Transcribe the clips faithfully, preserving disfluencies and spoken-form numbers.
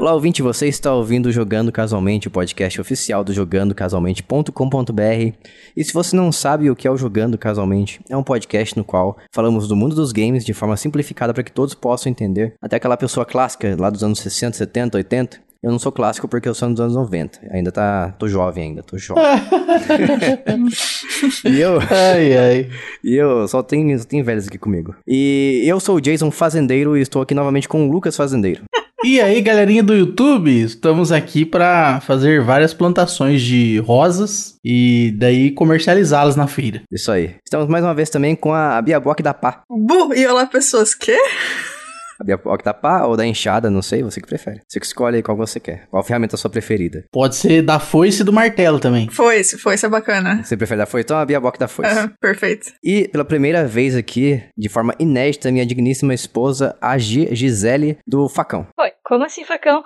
Olá, ouvinte, você está ouvindo Jogando Casualmente, o podcast oficial do jogando casualmente ponto com ponto b r. E se você não sabe o que é o Jogando Casualmente, é um podcast no qual falamos do mundo dos games de forma simplificada para que todos possam entender. Até aquela pessoa clássica lá dos anos sessenta, setenta, oitenta. Eu não sou clássico porque eu sou dos anos noventa. Ainda tá... Tô jovem ainda, tô jovem. e eu... Ai, ai. E eu só tenho, só tenho velhos aqui comigo. E eu sou o Jason Fazendeiro e estou aqui novamente com o Lucas Fazendeiro. E aí, galerinha do YouTube, estamos aqui para fazer várias plantações de rosas e daí comercializá-las na feira. Isso aí. Estamos mais uma vez também com a Bia Bock da Pá. Bu, e olá pessoas, quê? A Bia Bock da Pá ou da enxada, não sei, você que prefere. Você que escolhe aí qual você quer. Qual ferramenta é a sua preferida? Pode ser da foice e do martelo também. Foice, foice é bacana. Você prefere da foice? Então a Bia Bock da foice. Uhum, perfeito. E pela primeira vez aqui, de forma inédita, minha digníssima esposa, a G- Gisele do Facão. Oi, como assim, facão?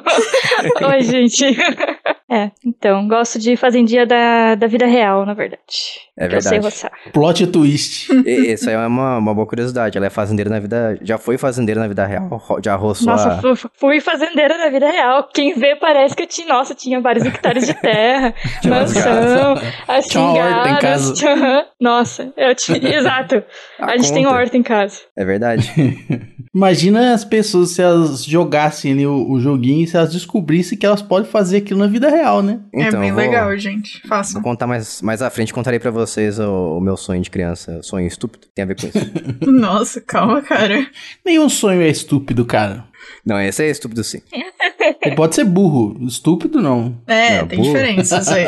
Oi, gente. É, então, gosto de fazendinha da, da vida real, na verdade. É verdade. Eu sei roçar. Plot twist. E, isso aí é uma, uma boa curiosidade. Ela é fazendeira na vida... Já foi fazendeira na vida real? Já roçou Nossa, a... fu- fui fazendeira na vida real. Quem vê parece que eu tinha... Nossa, tinha vários hectares de terra, Tinha umas mansão, as Tinha uma horta em pingadas, casa. tinha- Nossa, eu tinha... Exato. Ah, A gente tem conta. horta em casa. É verdade. Imagina as pessoas se elas jogassem ali o, o joguinho e se elas descobrissem que elas podem fazer aquilo na vida real, né? é bem vou, legal, gente. Façam. Vou contar mais, mais à frente, contarei pra vocês o, o meu sonho de criança. Sonho estúpido, tem a ver com isso. Nossa, calma, cara. Nenhum sonho é estúpido, cara. Não, esse é estúpido sim. Ele pode ser burro, estúpido não. É, Não, tem burro. diferenças aí.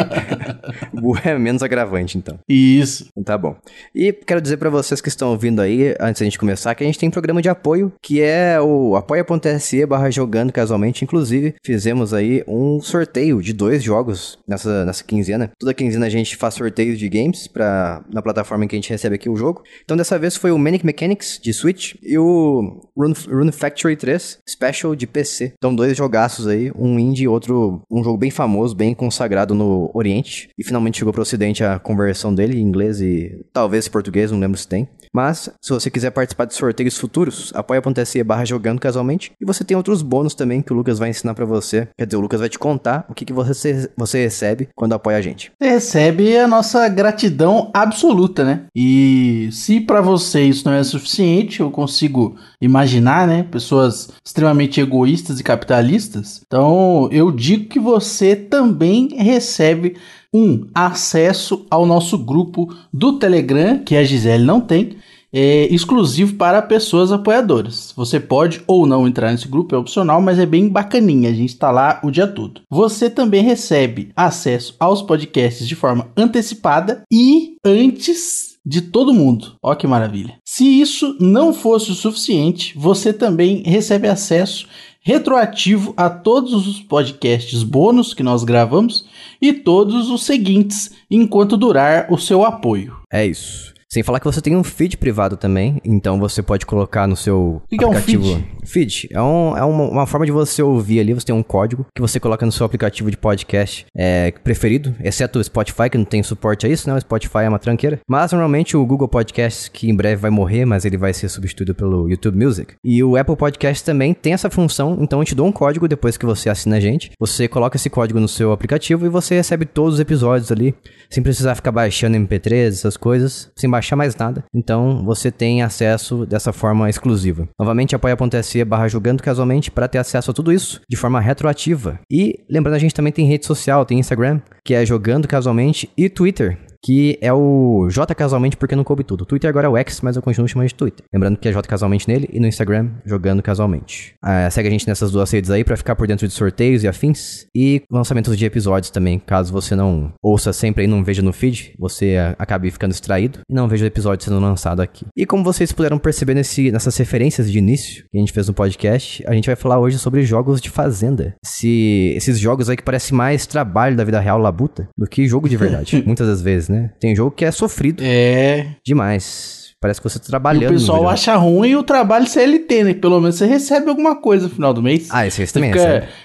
O burro é menos agravante, então. Isso. Então tá bom. E quero dizer pra vocês que estão ouvindo aí, antes da gente começar, que a gente tem um programa de apoio, que é o apoia.se barra jogando casualmente. Inclusive, fizemos aí um sorteio de dois jogos nessa, nessa quinzena. Toda quinzena a gente faz sorteios de games pra, na plataforma em que a gente recebe aqui o jogo. Então dessa vez foi o Manic Mechanics de Switch e o Rune, Rune Factory três Special de P C. Então dois jogaços aí, um indie e outro, um jogo bem famoso, bem consagrado no Oriente. E finalmente chegou pro Ocidente a conversão dele em inglês e talvez português, não lembro se tem. Mas, se você quiser participar de sorteios futuros, apoia.se barra jogando casualmente. E você tem outros bônus também que o Lucas vai ensinar pra você. Quer dizer, o Lucas vai te contar o que, que você, você recebe quando apoia a gente. Você recebe a nossa gratidão absoluta, né? E se pra você isso não é suficiente, eu consigo imaginar, né? Pessoas extremamente egoístas e capitalistas. Então, eu digo que você também recebe um acesso ao nosso grupo do Telegram, que a Gisele não tem, é exclusivo para pessoas apoiadoras. Você pode ou não entrar nesse grupo, é opcional, mas é bem bacaninha, a gente tá lá o dia todo. Você também recebe acesso aos podcasts de forma antecipada e antes de todo mundo. Ó que maravilha. Se isso não fosse o suficiente, você também recebe acesso retroativo a todos os podcasts bônus que nós gravamos e todos os seguintes enquanto durar o seu apoio. É isso. Sem falar que você tem um feed privado também, então você pode colocar no seu O que é um aplicativo... feed? Feed é, um, é uma, uma forma de você ouvir ali, você tem um código que você coloca no seu aplicativo de podcast é, preferido, exceto o Spotify, que não tem suporte a isso, né? O Spotify é uma tranqueira. Mas normalmente o Google Podcasts, que em breve vai morrer, mas ele vai ser substituído pelo YouTube Music. E o Apple Podcast também tem essa função, então eu te dou um código depois que você assina a gente. Você coloca esse código no seu aplicativo e você recebe todos os episódios ali, sem precisar ficar baixando M P três, essas coisas, sem baixar mais nada. Então você tem acesso dessa forma exclusiva. Novamente, apoia.se barra jogando casualmente para ter acesso a tudo isso de forma retroativa. E lembrando, a gente também tem rede social, tem Instagram, que é jogando casualmente, e Twitter, que é o J Casualmente, porque não coube tudo. O Twitter agora é o X, mas eu continuo chamando de Twitter. Lembrando que é J Casualmente nele e no Instagram, Jogando Casualmente. Ah, segue a gente nessas duas redes aí pra ficar por dentro de sorteios e afins. E lançamentos de episódios também, caso você não ouça sempre e não veja no feed, você ah, acabe ficando distraído e não veja o episódio sendo lançado aqui. E como vocês puderam perceber nesse, nessas referências de início que a gente fez no podcast, a gente vai falar hoje sobre jogos de fazenda. Se, esses jogos aí que parecem mais trabalho da vida real labuta do que jogo de verdade, muitas das vezes, né? Tem jogo que é sofrido É. demais. Parece que você tá E trabalhando. o pessoal no acha ruim o trabalho C L T, né? Pelo menos você recebe alguma coisa no final do mês. Ah, esse, esse Você também fica recebe.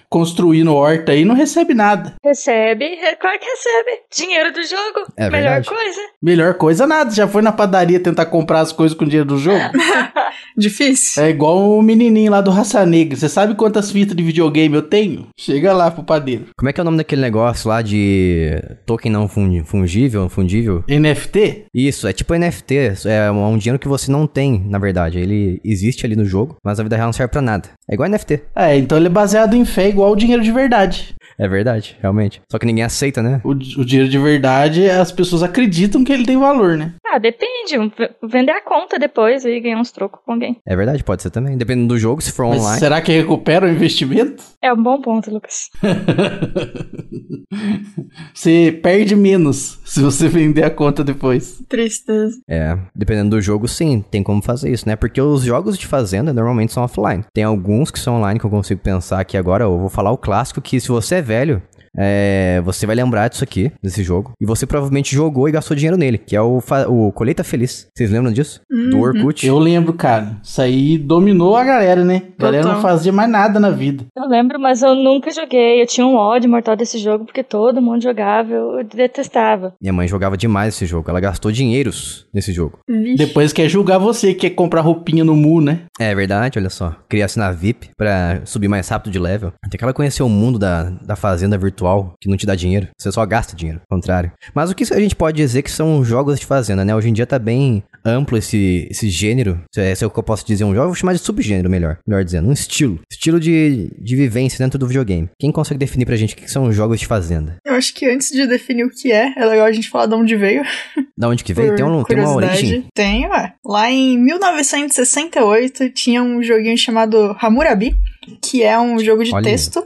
construindo horta aí, não recebe nada. Recebe, é claro que recebe. Dinheiro do jogo, É melhor verdade. coisa. Melhor coisa nada, já foi na padaria tentar comprar as coisas com o dinheiro do jogo? Difícil. É igual o menininho lá do Raça Negra. Você sabe quantas fitas de videogame eu tenho? Chega lá pro padeiro. Como é que é o nome daquele negócio lá de token não fun- fungível, fundível? N F T? Isso, é tipo N F T, é um um dinheiro que você não tem, na verdade. Ele existe ali no jogo, mas na vida real não serve pra nada. É igual N F T. É, então ele é baseado em fé, igual o dinheiro de verdade. É verdade, realmente. Só que ninguém aceita, né? O, o dinheiro de verdade, as pessoas acreditam que ele tem valor, né? Ah, depende. V- Vender a conta depois e ganhar uns trocos com alguém. É verdade, pode ser também. Dependendo do jogo, se for Mas online. será que recupera o investimento? É um bom ponto, Lucas. Você perde menos se você vender a conta depois. Tristeza. É, dependendo do jogo, sim, tem como fazer isso, né? Porque os jogos de fazenda normalmente são offline. Tem alguns que são online que eu consigo pensar aqui agora. Eu vou falar o clássico que se você é velho, é, você vai lembrar disso aqui, desse jogo. E você provavelmente jogou e gastou dinheiro nele, que é o, fa- o Colheita Feliz. Vocês lembram disso? Do Orkut? Eu lembro, cara. Isso aí dominou a galera, né? A galera Total. não fazia mais nada na vida. Eu lembro, mas eu nunca joguei. Eu tinha um ódio mortal desse jogo porque todo mundo jogava. Eu detestava. Minha mãe jogava demais esse jogo. Ela gastou dinheiros nesse jogo. Vixe. Depois quer julgar você, que quer comprar roupinha no Mu, né? É verdade, olha só. Queria assinar V I P pra subir mais rápido de level. Até que ela conheceu o mundo da, da fazenda virtual, que não te dá dinheiro. Você só gasta dinheiro, ao contrário. Mas o que a gente pode dizer que são jogos de fazenda, né? Hoje em dia tá bem amplo esse, esse gênero. Se é, se é o que eu posso dizer, um jogo, eu vou chamar de subgênero, melhor. Melhor dizendo, um estilo. Estilo de, de vivência dentro do videogame. Quem consegue definir pra gente o que são jogos de fazenda? Eu acho que antes de definir o que é, é legal a gente falar de onde veio. Da onde que veio? Por Tem, um, tem uma curiosidade. origem? Tem, ué. Lá em mil novecentos e sessenta e oito tinha um joguinho chamado Hammurabi, que é um jogo de Olha. texto.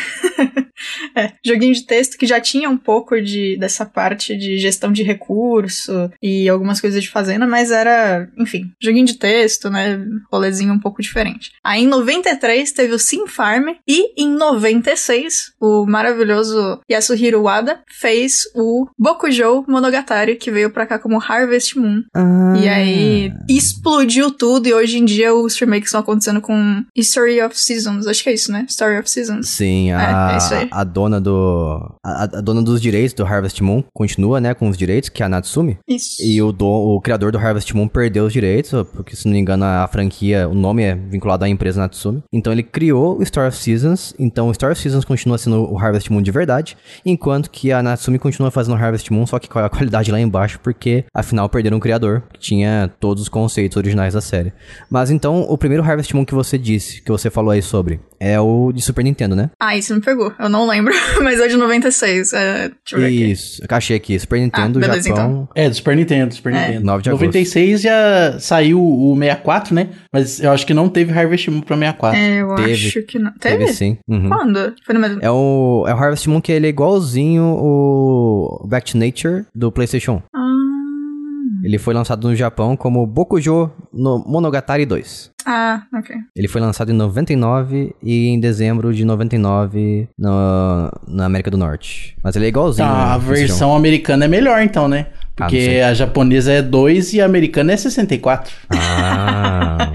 É, joguinho de texto que já tinha um pouco de, dessa parte de gestão de recurso e algumas coisas de fazenda, mas era, enfim, joguinho de texto, né, rolezinho um pouco diferente. Aí em noventa e três teve o Sim Farm e em noventa e seis o maravilhoso Yasuhiro Wada fez o Bokujou Monogatari, que veio pra cá como Harvest Moon. Ah. E aí explodiu tudo e hoje em dia os remakes estão acontecendo com Story of Seasons, acho que é isso, né? Story of Seasons. Sim, a, É, é isso aí. a dona do. A, a dona dos direitos do Harvest Moon continua, né, com os direitos, que é a Natsumi. Isso. E o, do, o criador do Harvest Moon perdeu os direitos, porque se não me engano a franquia, o nome é vinculado à empresa Natsumi. Então ele criou o Story of Seasons, então o Story of Seasons continua sendo o Harvest Moon de verdade, enquanto que a Natsumi continua fazendo o Harvest Moon, só que com a qualidade lá embaixo, porque afinal perderam um criador que tinha todos os conceitos originais da série. Mas então, o primeiro Harvest Moon que você disse, que você falou aí sobre, é o de Super Nintendo, né? Ah, isso me pegou. Eu não lembro, mas é de noventa e seis. É, deixa eu ver aqui. Isso, eu achei aqui, Super Nintendo, Ah, beleza, Japão... É, do Super Nintendo, do Super É. Nintendo. nove de agosto. noventa e seis já saiu o sessenta e quatro, né? Mas eu acho que não teve Harvest Moon pra sessenta e quatro. É, eu Teve. acho que não. Teve, Teve? sim. Uhum. Quando? Foi no mesmo... É o, é o Harvest Moon que ele é igualzinho o Back to Nature do PlayStation. Ah, Ele foi lançado no Japão como Bokujou no Monogatari dois. ah, ok. Ele foi lançado em noventa e nove e em dezembro de noventa e nove no, na América do Norte. Mas ele é igualzinho. Então, a ao PlayStation. versão americana é melhor, então, né? Ah, não Porque sei. a japonesa é dois e a americana é sessenta e quatro. Ah.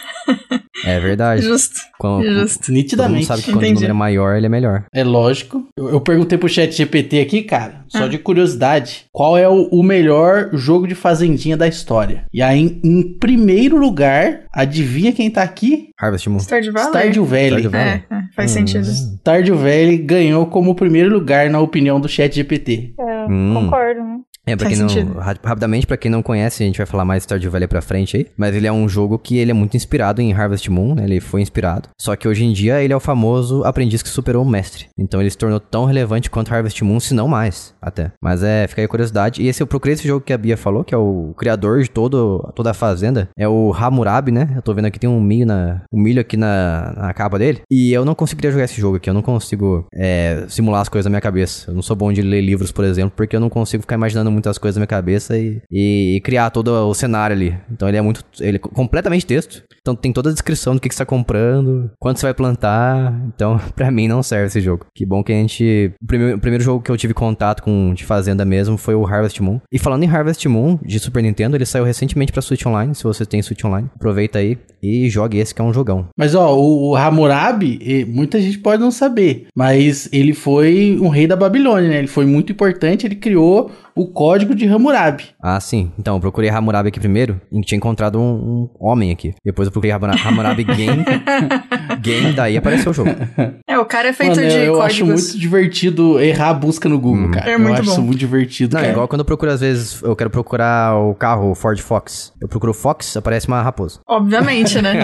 É verdade. Justo. Quando, Justo. todo mundo Nitidamente. sabe que quando Entendi. o número é maior, ele é melhor. É lógico. Eu, eu perguntei pro chat G P T aqui, cara, só Ah. de curiosidade, qual é o, o melhor jogo de fazendinha da história? E aí, em, em primeiro lugar, adivinha quem tá aqui? Harvest Moon. Stardew Valley? Stardew Valley. Stardew Valley. É, é, faz Hum. sentido. Stardew Valley ganhou como primeiro lugar na opinião do chat G P T. É, Hum. concordo, né? É, pra Faz quem sentido. não. ra- Rapidamente, pra quem não conhece, a gente vai falar mais de Stardew Valley pra frente aí. Mas ele é um jogo que ele é muito inspirado em Harvest Moon, né? Ele foi inspirado. Só que hoje em dia ele é o famoso aprendiz que superou o mestre. Então ele se tornou tão relevante quanto Harvest Moon, se não mais, até. Mas é, fica aí a curiosidade. E esse eu procurei esse jogo que a Bia falou, que é o criador de todo, toda a fazenda. É o Hammurabi, né? Eu tô vendo aqui, tem um milho, na, um milho aqui na, na capa dele. E eu não conseguiria jogar esse jogo aqui. Eu não consigo é, simular as coisas na minha cabeça. Eu não sou bom de ler livros, por exemplo, porque eu não consigo ficar imaginando muitas coisas na minha cabeça e, e, e criar todo o cenário ali. Então ele é muito, ele é completamente texto. Então tem toda a descrição do que, que você tá comprando, quanto você vai plantar. Então, pra mim, não serve esse jogo. Que bom que a gente... O primeiro, o primeiro jogo que eu tive contato com de fazenda mesmo foi o Harvest Moon. E falando em Harvest Moon, de Super Nintendo, ele saiu recentemente pra Switch Online. Se você tem Switch Online, aproveita aí e jogue esse que é um jogão. Mas ó, o, o Hammurabi, muita gente pode não saber, mas ele foi um rei da Babilônia, né? Ele foi muito importante, ele criou o código de Hammurabi. Ah, sim. Então, eu procurei Hammurabi aqui primeiro e tinha encontrado um, um homem aqui. Depois eu procurei Hammurabi, Hammurabi Game. Game, daí apareceu o jogo. É, o cara é feito Mano, de eu, eu códigos. acho muito divertido errar a busca no Google, hum. cara. É muito eu acho bom. isso muito divertido, Não, cara. é igual quando eu procuro, às vezes, eu quero procurar o carro Ford Fox. Eu procuro Fox, aparece uma raposa. Obviamente, né?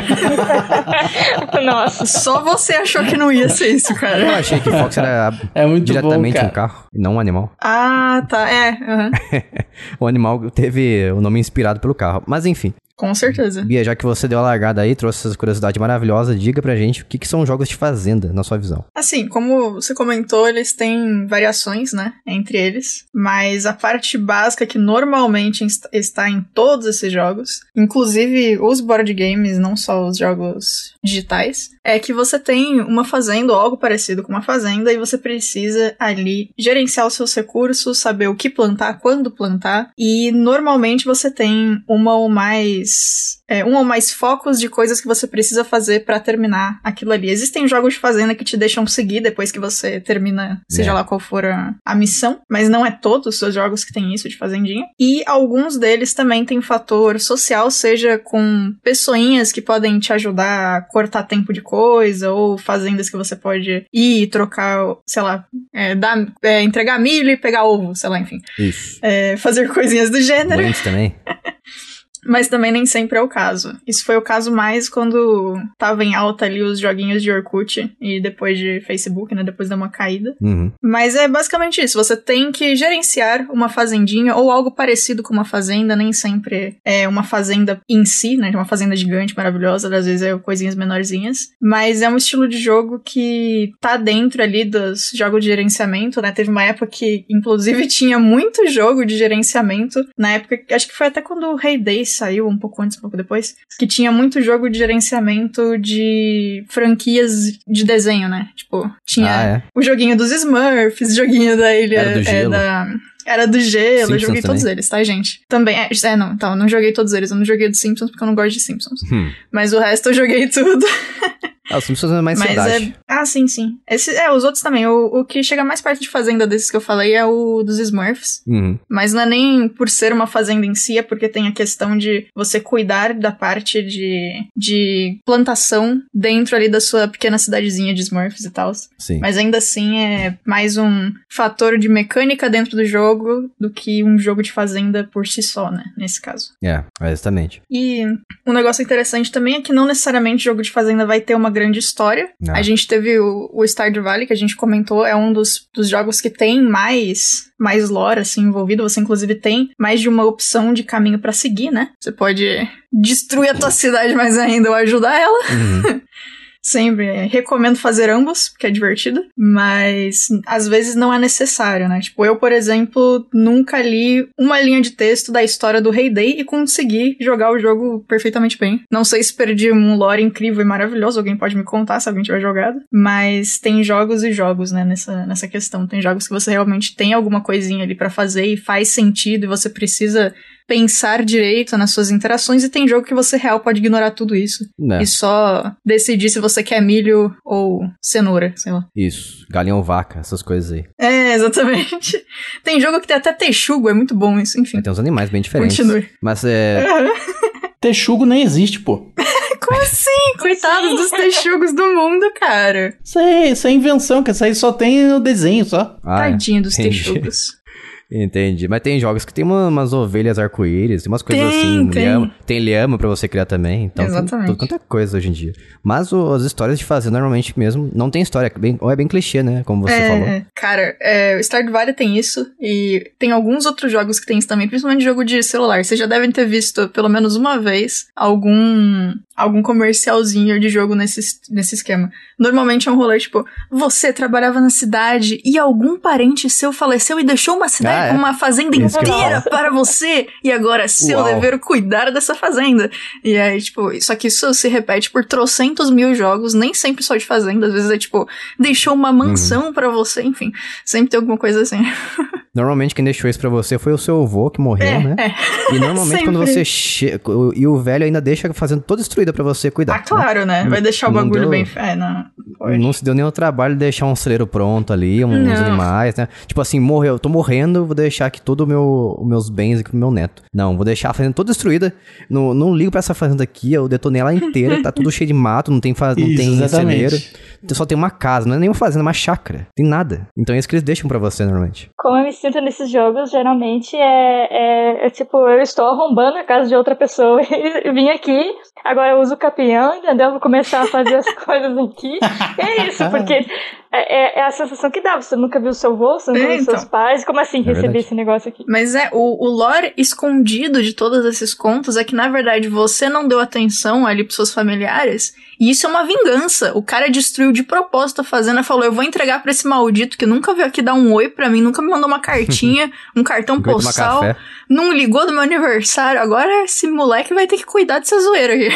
Nossa. Só você achou que não ia ser isso, cara. Eu achei que Fox era é muito diretamente bom, um carro, e não um animal. Ah, tá. É, uhum. O animal teve o nome inspirado pelo carro. Mas enfim. Com certeza. Bia, já que você deu a largada aí, trouxe essa curiosidade maravilhosa, diga pra gente o que, que são jogos de fazenda, na sua visão. Assim, como você comentou, eles têm variações, né, entre eles, mas a parte básica que normalmente está em todos esses jogos, inclusive os board games, não só os jogos digitais, é que você tem uma fazenda ou algo parecido com uma fazenda e você precisa ali gerenciar os seus recursos, saber o que plantar, quando plantar, e normalmente você tem uma ou mais É, um ou mais focos de coisas que você precisa fazer pra terminar aquilo ali. Existem jogos de fazenda que te deixam seguir depois que você termina, seja é. lá qual for a, a missão, mas não é todos os jogos que tem isso de fazendinha. E alguns deles também tem fator social, seja com pessoinhas que podem te ajudar a cortar tempo de coisa, ou fazendas que você pode ir e trocar, sei lá, é, dar, é, entregar milho e pegar ovo, sei lá, enfim. Isso. É, fazer coisinhas do gênero. Doentes também. Mas também nem sempre é o caso. Isso foi o caso mais quando tava em alta ali os joguinhos de Orkut e depois de Facebook, né? Depois deu uma caída. Uhum. Mas é basicamente isso. Você tem que gerenciar uma fazendinha ou algo parecido com uma fazenda. Nem sempre é uma fazenda em si, né? Uma fazenda gigante, maravilhosa. Às vezes é coisinhas menorzinhas. Mas é um estilo de jogo que tá dentro ali dos jogos de gerenciamento, né? Teve uma época que, inclusive, tinha muito jogo de gerenciamento. Na época, acho que foi até quando o Hay Day saiu, um pouco antes, um pouco depois, que tinha muito jogo de gerenciamento de franquias de desenho, né? Tipo, tinha ah, é? o joguinho dos Smurfs, joguinho da ilha... Era do gelo. É, da... Era do gelo, Simpsons eu joguei também. todos eles, tá, gente? Também, é, é não, tá, eu não joguei todos eles, eu não joguei dos Simpsons porque eu não gosto de Simpsons. Hum. Mas o resto eu joguei tudo. Ah, os Simpsons é mais Mas cidade. É... Ah, sim, sim. Esse... É, os outros também. O, o que chega mais perto de fazenda desses que eu falei é o dos Smurfs. Uhum. Mas não é nem por ser uma fazenda em si, é porque tem a questão de você cuidar da parte de, de plantação dentro ali da sua pequena cidadezinha de Smurfs e tal. Sim. Mas ainda assim é mais um fator de mecânica dentro do jogo do que um jogo de fazenda por si só, né? Nesse caso. É, exatamente. E um negócio interessante também é que não necessariamente jogo de fazenda vai ter uma grande história. Não. A gente teve o, o Stardew Valley, que a gente comentou, é um dos, dos jogos que tem mais, mais lore, assim, envolvido. Você, inclusive, tem mais de uma opção de caminho pra seguir, né? Você pode destruir a tua cidade mais ainda ou ajudar ela. Uhum. Sempre é, recomendo fazer ambos, porque é divertido, mas às vezes não é necessário, né? Tipo, eu, por exemplo, nunca li uma linha de texto da história do Hay Day e consegui jogar o jogo perfeitamente bem. Não sei se perdi um lore incrível e maravilhoso, alguém pode me contar se alguém tiver jogado, mas tem jogos e jogos, né, nessa, nessa questão. Tem jogos que você realmente tem alguma coisinha ali pra fazer e faz sentido e você precisa pensar direito nas suas interações, e tem jogo que você real pode ignorar tudo isso. É. E só decidir se você quer milho ou cenoura, sei lá. Isso, galinha ou vaca, essas coisas aí. É, exatamente. Tem jogo que tem até texugo, é muito bom isso, enfim. Tem uns animais bem diferentes. Continue. Mas é... Texugo nem existe, pô. Como assim? Coitados dos texugos do mundo, cara. Isso é, isso é invenção, que isso aí só tem no desenho, só. Ah, Tadinho dos entendi. texugos. Entendi. Mas tem jogos que tem uma, umas ovelhas arco-íris, tem umas coisas Tem, assim. tem. Lhama, tem lhama pra você criar também. Então Exatamente. tem tudo quanto é coisa hoje em dia. Mas o, as histórias de fazenda normalmente mesmo não tem história. É bem, ou é bem clichê, né? Como você é, falou. É. Cara, é, o Stardew Valley tem isso, e tem alguns outros jogos que tem isso também, principalmente jogo de celular. Vocês já devem ter visto, pelo menos uma vez, algum, algum comercialzinho de jogo nesse, nesse esquema. Normalmente é um rolê, tipo, você trabalhava na cidade e algum parente seu faleceu e deixou uma cidade Ah, é? Uma fazenda Isso que eu inteira falo. para você, e agora é seu Uau. dever cuidar dessa fazenda. E aí, tipo, só que isso se repete por trocentos mil jogos, nem sempre só de fazenda, às vezes é tipo, deixou uma mansão pra você, enfim, sempre tem alguma coisa assim. Normalmente quem deixou isso pra você foi o seu avô que morreu, É, né? é. E normalmente quando Sempre. você chega... E o velho ainda deixa a fazenda toda destruída pra você cuidar. Ah, claro, né? Vai deixar o Não bagulho deu- bem... É, não, pode. Não se deu nem o trabalho de deixar um celeiro pronto ali, uns Não. animais, né? Tipo assim, morreu, eu tô morrendo, vou deixar aqui todos meu, os meus bens aqui pro meu neto. Não, vou deixar a fazenda toda destruída. Não, não ligo pra essa fazenda aqui, eu detonei ela inteira, tá tudo cheio de mato, não tem, fa- não Isso, tem exatamente. celeiro. Só tem uma casa, não é nem uma fazenda, é uma chácara. Tem nada. Então é isso que eles deixam pra você normalmente. Como eu me sinto nesses jogos, geralmente é, é, é tipo, eu estou arrombando a casa de outra pessoa e vim aqui, agora eu uso o capião, entendeu? Vou começar a fazer as coisas aqui. E é isso, porque é, é, é a sensação que dá. Você nunca viu seu avô, você nunca É, viu seus então. pais. Como assim receber verdade. esse negócio aqui? Mas é, o, o lore escondido de todos esses contos é que, na verdade, você não deu atenção ali pros seus familiares, e isso é uma vingança. O cara destruiu de propósito a fazenda, falou, eu vou entregar pra esse maldito que nunca veio aqui dar um oi pra mim, nunca me mandou uma cartinha, um cartão Veio tomar postal, café. não ligou do meu aniversário, agora esse moleque vai ter que cuidar dessa zoeira aqui.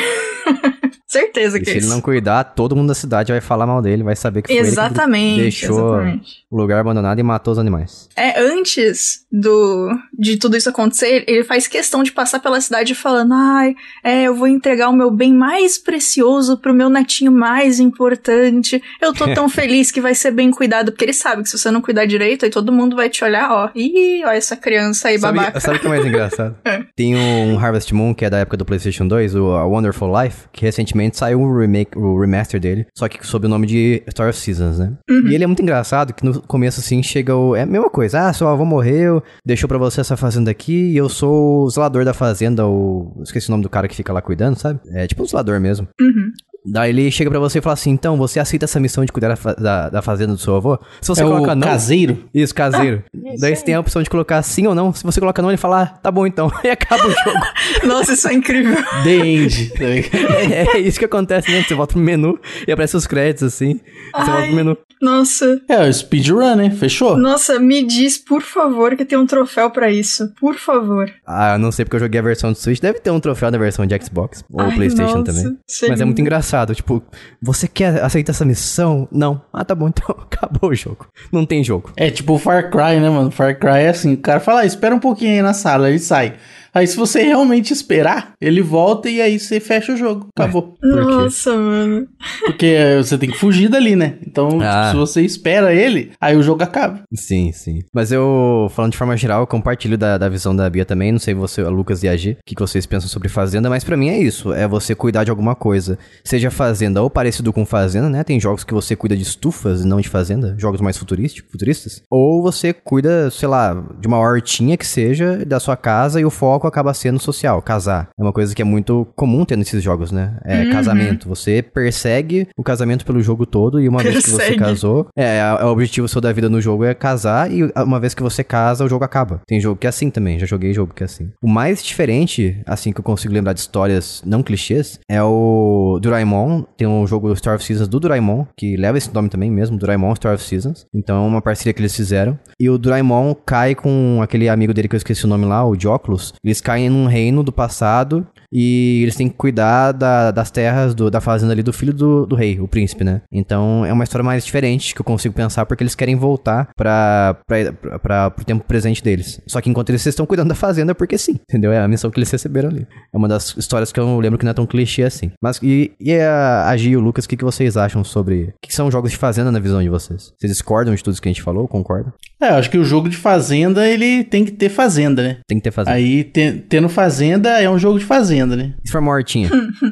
Certeza E que se é ele isso. não cuidar, todo mundo da cidade vai falar mal dele, vai saber que foi Exatamente, ele que deixou exatamente. o lugar abandonado e matou os animais. É, antes do de tudo isso acontecer, ele faz questão de passar pela cidade falando, ai, é, eu vou entregar o meu bem mais precioso pro meu netinho mais importante. Eu tô tão feliz que vai ser bem cuidado, porque ele sabe que se você não cuidar direito, aí todo mundo vai te olhar, ó, ih, olha essa criança aí, Sabe, babaca. sabe o que é mais engraçado? É. Tem um Harvest Moon, que é da época do PlayStation dois, o A Wonderful Life, que recentemente saiu o remake, o remaster dele, só que sob o nome de Story of Seasons, né? Uhum. E ele é muito engraçado, que no começo, assim, chega o... É a mesma coisa, ah, seu avô morreu, deixou pra você essa fazenda aqui, e eu sou o zelador da fazenda, o... Esqueci o nome do cara que fica lá cuidando, sabe? É tipo um zelador mesmo. Uhum. Daí ele chega pra você e fala assim, então, você aceita essa missão de cuidar da, fa- da, da fazenda do seu avô? Se você É coloca o não... caseiro? Isso, caseiro. Isso Daí aí. você tem a opção de colocar sim ou não. Se você coloca não, ele fala, ah, tá bom então. E acaba o jogo. Nossa, isso é incrível. The End. é, é isso que acontece mesmo. Você volta pro menu e aparece os créditos assim. Você volta Ai. pro menu. Nossa, É, o speedrun, né? Fechou? nossa, me diz, por favor, que tem um troféu pra isso. Por favor. Ah, eu não sei porque eu joguei a versão do Switch. Deve ter um troféu da versão de Xbox. Ou Ai, PlayStation nossa, também. isso é Mas é muito lindo. engraçado. Tipo, você quer aceitar essa missão? Não. Ah, tá bom, então acabou o jogo. Não tem jogo. É tipo o Far Cry, né, mano? Far Cry é assim, o cara fala, ah, espera um pouquinho aí na sala, ele sai. Aí se você realmente esperar, ele volta e aí você fecha o jogo. Acabou. Por quê? Nossa, mano. Porque você tem que fugir dali, né? Então, Ah. tipo, se você espera ele, aí o jogo acaba. Sim, sim. Mas eu, falando de forma geral, eu compartilho da, da visão da Bia também. Não sei você, Lucas e a G, o que, que vocês pensam sobre fazenda, mas pra mim é isso. É você cuidar de alguma coisa. Seja fazenda ou parecido com fazenda, né? Tem jogos que você cuida de estufas e não de fazenda. Jogos mais futurísticos, futuristas. Ou você cuida, sei lá, de uma hortinha que seja da sua casa e o foco acaba sendo social, casar. É uma coisa que é muito comum ter nesses jogos, né? É Uhum. casamento. Você persegue o casamento pelo jogo todo e uma vez que você Persegue. casou, é, é, o objetivo seu da vida no jogo é casar e uma vez que você casa, o jogo acaba. Tem jogo que é assim também, já joguei jogo que é assim. O mais diferente, assim que eu consigo lembrar de histórias não clichês, é o Doraemon. Tem um jogo Story of Seasons do Doraemon, que leva esse nome também mesmo, Doraemon Story of Seasons. Então é uma parceria que eles fizeram. E o Doraemon cai com aquele amigo dele que eu esqueci o nome lá, o de óculos. Eles caem num reino do passado e eles têm que cuidar da- das terras do- da fazenda ali do filho do, do rei, o príncipe, né? Então é uma história mais diferente que eu consigo pensar porque eles querem voltar pra, pra, pra, pra, pro tempo presente deles. Só que enquanto eles estão cuidando da fazenda, porque sim, entendeu? É a missão que eles receberam ali. É uma das histórias que eu lembro que não é tão clichê assim. Mas e, e a, a Gi e o Lucas, o que, que vocês acham sobre... O que, que são jogos de fazenda na visão de vocês? Vocês discordam de tudo isso que a gente falou? Concordam? É, eu acho que o jogo de fazenda, ele tem que ter fazenda, né? Tem que ter fazenda. Aí, te- tendo fazenda, é um jogo de fazenda, né? E se for uma hortinha?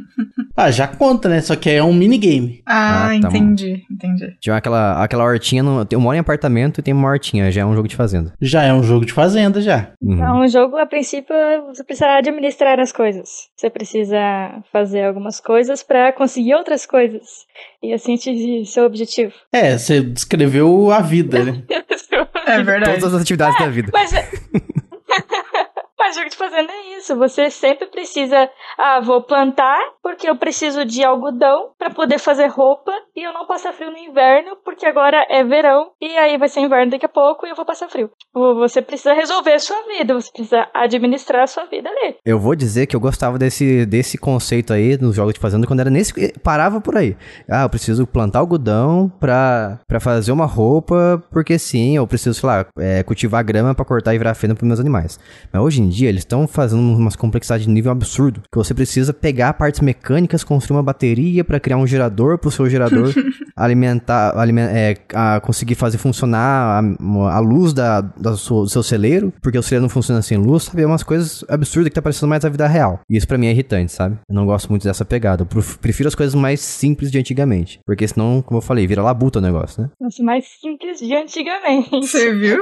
Ah, já conta, né? Só que aí é um minigame. Ah, Ah, tá entendi, entendi. Tinha aquela, aquela hortinha, no, eu moro em apartamento e tem uma hortinha, já é um jogo de fazenda. Já é um jogo de fazenda, já. Uhum. Então, o jogo, a princípio, você precisa administrar as coisas. Você precisa fazer algumas coisas pra conseguir outras coisas. E assim atingir seu objetivo. É, você descreveu a vida, né? É verdade. Todas as atividades da vida. Mas, mas Ah, jogo de fazenda é isso. Você sempre precisa... Ah, vou plantar porque eu preciso de algodão pra poder fazer roupa e eu não passar frio no inverno porque agora é verão e aí vai ser inverno daqui a pouco e eu vou passar frio. Tipo, você precisa resolver a sua vida, você precisa administrar a sua vida ali. Eu vou dizer que eu gostava desse, desse conceito aí nos jogos de fazenda quando era nesse... Parava por aí. Ah, eu preciso plantar algodão pra, pra fazer uma roupa porque sim, eu preciso, sei lá, é, cultivar grama pra cortar e virar feno pros meus animais. Mas hoje em dia eles estão fazendo umas complexidades de nível absurdo, que você precisa pegar partes mecânicas, construir uma bateria pra criar um gerador pro seu gerador alimentar, aliment, é, a conseguir fazer funcionar a, a luz da, da sua, do seu celeiro, porque o celeiro não funciona sem luz, sabe? É umas coisas absurdas que tá parecendo mais a vida real. E isso pra mim é irritante, sabe? Eu não gosto muito dessa pegada. Eu prefiro as coisas mais simples de antigamente, porque senão, como eu falei, vira labuta o negócio, né? Nossa, mais simples de antigamente. Você viu?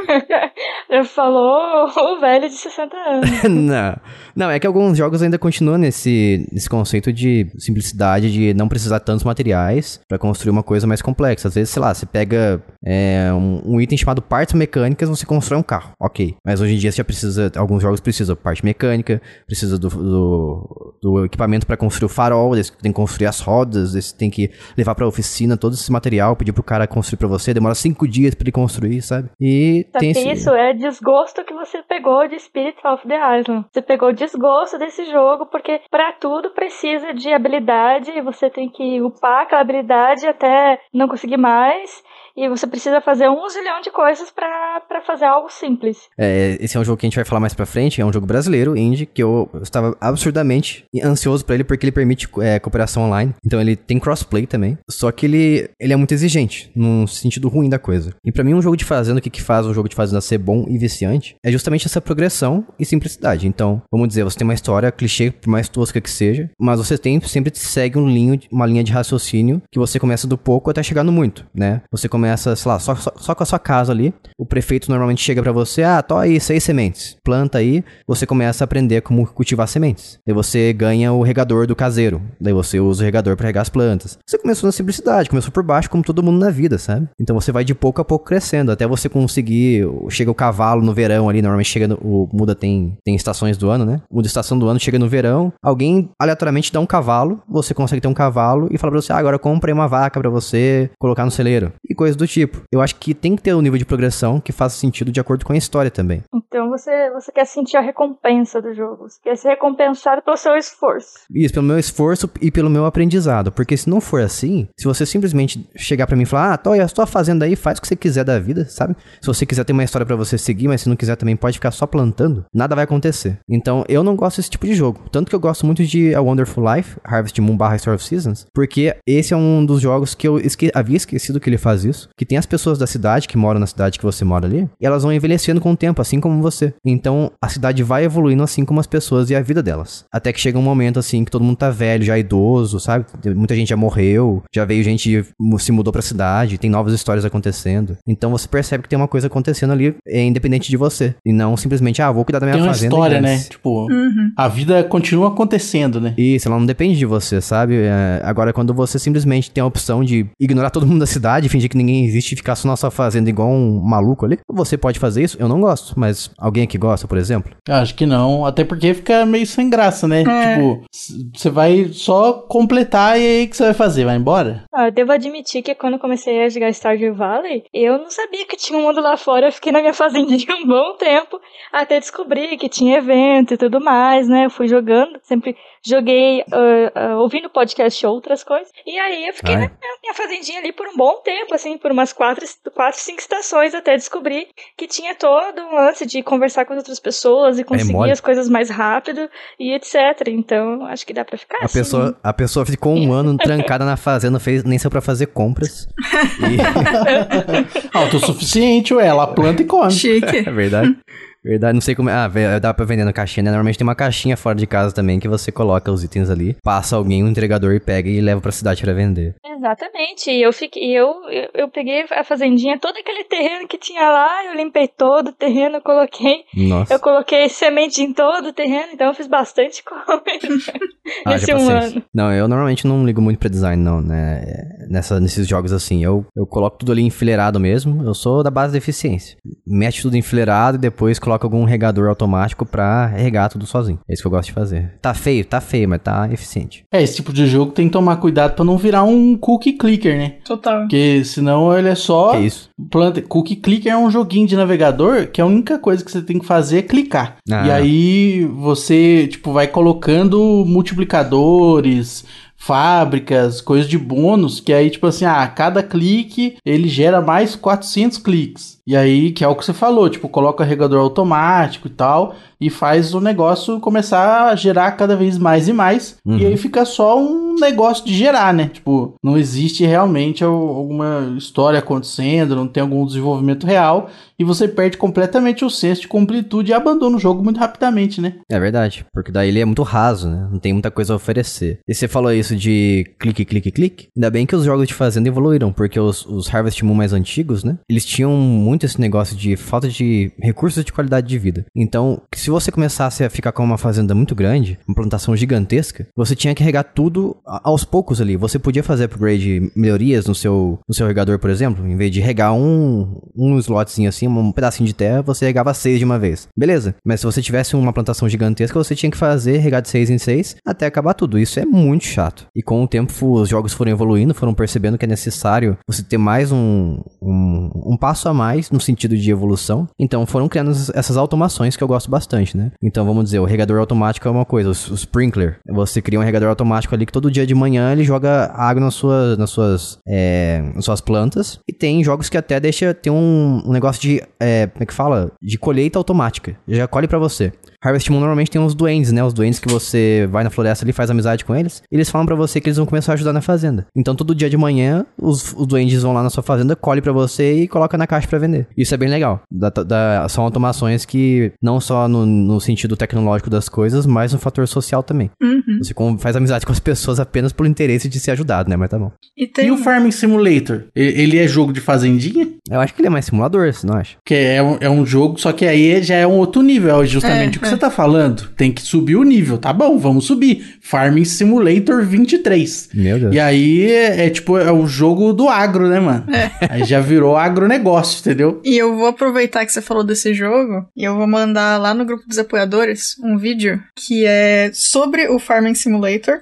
Já falou o velho de sessenta anos. não, não, é que alguns jogos ainda continuam nesse, nesse conceito de simplicidade, de não precisar tantos materiais pra construir uma coisa mais complexa. Às vezes, sei lá, você pega é, um, um item chamado partes mecânicas, você constrói um carro, ok. Mas hoje em dia você já precisa, alguns jogos precisam de parte mecânica, precisa do, do, do equipamento pra construir o farol, você tem que construir as rodas, você tem que levar pra oficina todo esse material, pedir pro cara construir pra você, demora cinco dias pra ele construir, sabe? E Só tem que esse... isso é desgosto que você pegou de Spirits of the Island. Você pegou desgosto desse jogo, porque pra tudo precisa de habilidade, e você tem que upar aquela habilidade até não conseguir mais, e você precisa fazer um zilhão de coisas pra, pra fazer algo simples. É, esse é um jogo que a gente vai falar mais pra frente, é um jogo brasileiro, indie, que eu estava absurdamente ansioso pra ele, porque ele permite é, cooperação online, então ele tem crossplay também, só que ele, ele é muito exigente, num sentido ruim da coisa. E pra mim um jogo de fazenda, o que, que faz um jogo de fazenda ser bom e viciante, é justamente essa progressão e simplicidade. Então, vamos dizer, você tem uma história clichê, por mais tosca que seja, mas você tem, sempre segue um linho, uma linha de raciocínio, que você começa do pouco até chegar no muito, né? Você começa, sei lá, só, só, só com a sua casa ali, o prefeito normalmente chega pra você, ah, tô aí, seis sementes, planta aí, você começa a aprender como cultivar sementes. Daí você ganha o regador do caseiro, daí você usa o regador pra regar as plantas. Você começou na simplicidade, começou por baixo, como todo mundo na vida, sabe? Então você vai de pouco a pouco crescendo, até você conseguir, chega o cavalo no verão ali, normalmente chega no, o muda tem, tem estações do ano, né? Muda a estação do ano, chega no verão, alguém aleatoriamente dá um cavalo, você consegue ter um cavalo e fala pra você, ah, agora compre uma vaca pra você colocar no celeiro. E coisas do tipo. Eu acho que tem que ter um nível de progressão que faça sentido de acordo com a história também. Então você, você quer sentir a recompensa do jogo. Você quer ser recompensado pelo seu esforço. Isso, pelo meu esforço e pelo meu aprendizado. Porque se não for assim, se você simplesmente chegar pra mim e falar, ah, tô, eu estou fazendo aí, faz o que você quiser da vida, sabe? Se você quiser ter uma história pra você seguir, mas se não quiser também pode ficar só plantando, nada vai acontecer. Então, eu não gosto desse tipo de jogo. Tanto que eu gosto muito de A Wonderful Life, Harvest Moon barra Story of Seasons, porque esse é um dos jogos que eu esque- havia esquecido que ele faz isso, que tem as pessoas da cidade, que moram na cidade que você mora ali, e elas vão envelhecendo com o tempo, assim como você. Então, a cidade vai evoluindo assim como as pessoas e a vida delas. Até que chega um momento, assim, que todo mundo tá velho, já idoso, sabe? Muita gente já morreu, já veio gente, se mudou pra cidade, tem novas histórias acontecendo. Então, você percebe que tem uma coisa acontecendo ali, é independente de você. E não simplesmente, ah, vou cuidar da minha tem uma fazenda. história, né? Mas... Tipo, Uhum. a vida continua acontecendo, né? Isso, ela não depende de você, sabe? É, agora, quando você simplesmente tem a opção de ignorar todo mundo da cidade, fingir que ninguém existe e ficar só na sua fazenda igual um maluco ali, você pode fazer isso? Eu não gosto, mas alguém aqui gosta, por exemplo? Acho que não, até porque fica meio sem graça, né? É. Tipo, você vai só completar e aí o que você vai fazer? Vai embora? Ah, eu devo admitir que quando eu comecei a jogar Stardew Valley, eu não sabia que tinha um mundo lá fora. Eu fiquei na minha fazendinha um bom tempo até descobrir que tinha evento e tudo mais, né? Eu fui jogando, sempre joguei uh, uh, ouvindo podcast ou outras coisas. E aí eu fiquei Ai. na minha, minha fazendinha ali por um bom tempo, assim, por umas quatro, quatro, cinco estações, até descobrir que tinha todo um lance de conversar com as outras pessoas e conseguir mole. as coisas mais rápido e etcétera. Então, acho que dá pra ficar A assim. pessoa, a pessoa ficou um ano trancada na fazenda, fez, nem saiu pra fazer compras. E... Autossuficiente, ué, ela planta e come. Chique. É verdade. Verdade, não sei como é. Ah, vé- dá pra vender na caixinha, né? Normalmente tem uma caixinha fora de casa também que você coloca os itens ali, passa alguém, um entregador e pega e leva pra cidade pra vender. Exatamente, e eu fiquei, eu, eu, eu peguei a fazendinha, todo aquele terreno que tinha lá, eu limpei todo o terreno, eu coloquei, Nossa. eu coloquei semente em todo o terreno, então eu fiz bastante coisa Ah, nesse já um paciência. ano. Não, eu normalmente não ligo muito pra design, não, né? Nessa, nesses jogos assim, eu, eu coloco tudo ali enfileirado mesmo, eu sou da base da eficiência. mete tudo enfileirado e depois coloca algum regador automático pra regar tudo sozinho. É isso que eu gosto de fazer. Tá feio? Tá feio, mas tá eficiente. É, esse tipo de jogo tem que tomar cuidado pra não virar um cookie clicker, né? Total. Porque senão ele é só... Que isso? Planta... Cookie clicker é um joguinho de navegador que a única coisa que você tem que fazer é clicar. Ah. E aí você, tipo, vai colocando multiplicadores, fábricas, coisas de bônus, que aí, tipo assim, ah, cada clique ele gera mais quatrocentos cliques. E aí, que é o que você falou, tipo, coloca regador automático e tal, e faz o negócio começar a gerar cada vez mais e mais. Uhum. E aí fica só um negócio de gerar, né? Tipo, não existe realmente alguma história acontecendo, não tem algum desenvolvimento real, e você perde completamente o senso de completude e abandona o jogo muito rapidamente, né? É verdade, porque daí ele é muito raso, né? Não tem muita coisa a oferecer. E você falou isso de clique, clique, clique. Ainda bem que os jogos de fazenda evoluíram, porque os, os Harvest Moon mais antigos, né? Eles tinham muito esse negócio de falta de recursos de qualidade de vida. Então, se você começasse a ficar com uma fazenda muito grande, uma plantação gigantesca, você tinha que regar tudo aos poucos ali. Você podia fazer upgrade, melhorias no seu, no seu regador, por exemplo. Em vez de regar um, um slotzinho assim, um pedacinho de terra, você regava seis de uma vez. Beleza. Mas se você tivesse uma plantação gigantesca, você tinha que fazer regar de seis em seis até acabar tudo. Isso é muito chato. E com o tempo, os jogos foram evoluindo, foram percebendo que é necessário você ter mais um, um, um passo a mais no sentido de evolução. Então foram criando essas automações que eu gosto bastante, né? Então vamos dizer, o regador automático é uma coisa, o, o sprinkler. Você cria um regador automático ali que todo dia de manhã ele joga água nas suas, nas suas, é, nas suas plantas. E tem jogos que até deixa ter um, um negócio de, é, como é que fala? De colheita automática. Já colhe pra você. Harvest Moon normalmente tem uns duendes, né? Os duendes que você vai na floresta ali, faz amizade com eles. E eles falam pra você que eles vão começar a ajudar na fazenda. Então todo dia de manhã, os, os duendes vão lá na sua fazenda, colhe pra você e coloca na caixa pra vender. Isso é bem legal. Da, da, são automações que não só no, no sentido tecnológico das coisas, mas no fator social também. Uhum. Você faz amizade com as pessoas apenas pelo interesse de ser ajudado, né? Mas tá bom. E, tem... e o Farming Simulator? Ele é jogo de fazendinha? Eu acho que ele é mais simulador, você não acha? Que é um, é um jogo, só que aí já é um outro nível. É justamente é, o que é. você tá falando. Tem que subir o nível. Tá bom, vamos subir. Farming Simulator vinte e três. Meu Deus. E aí é, é tipo, é o jogo do agro, né, mano? É. Aí já virou agronegócio, entendeu? E eu vou aproveitar que você falou desse jogo e eu vou mandar lá no grupo dos apoiadores um vídeo que é sobre o Farming Simulator,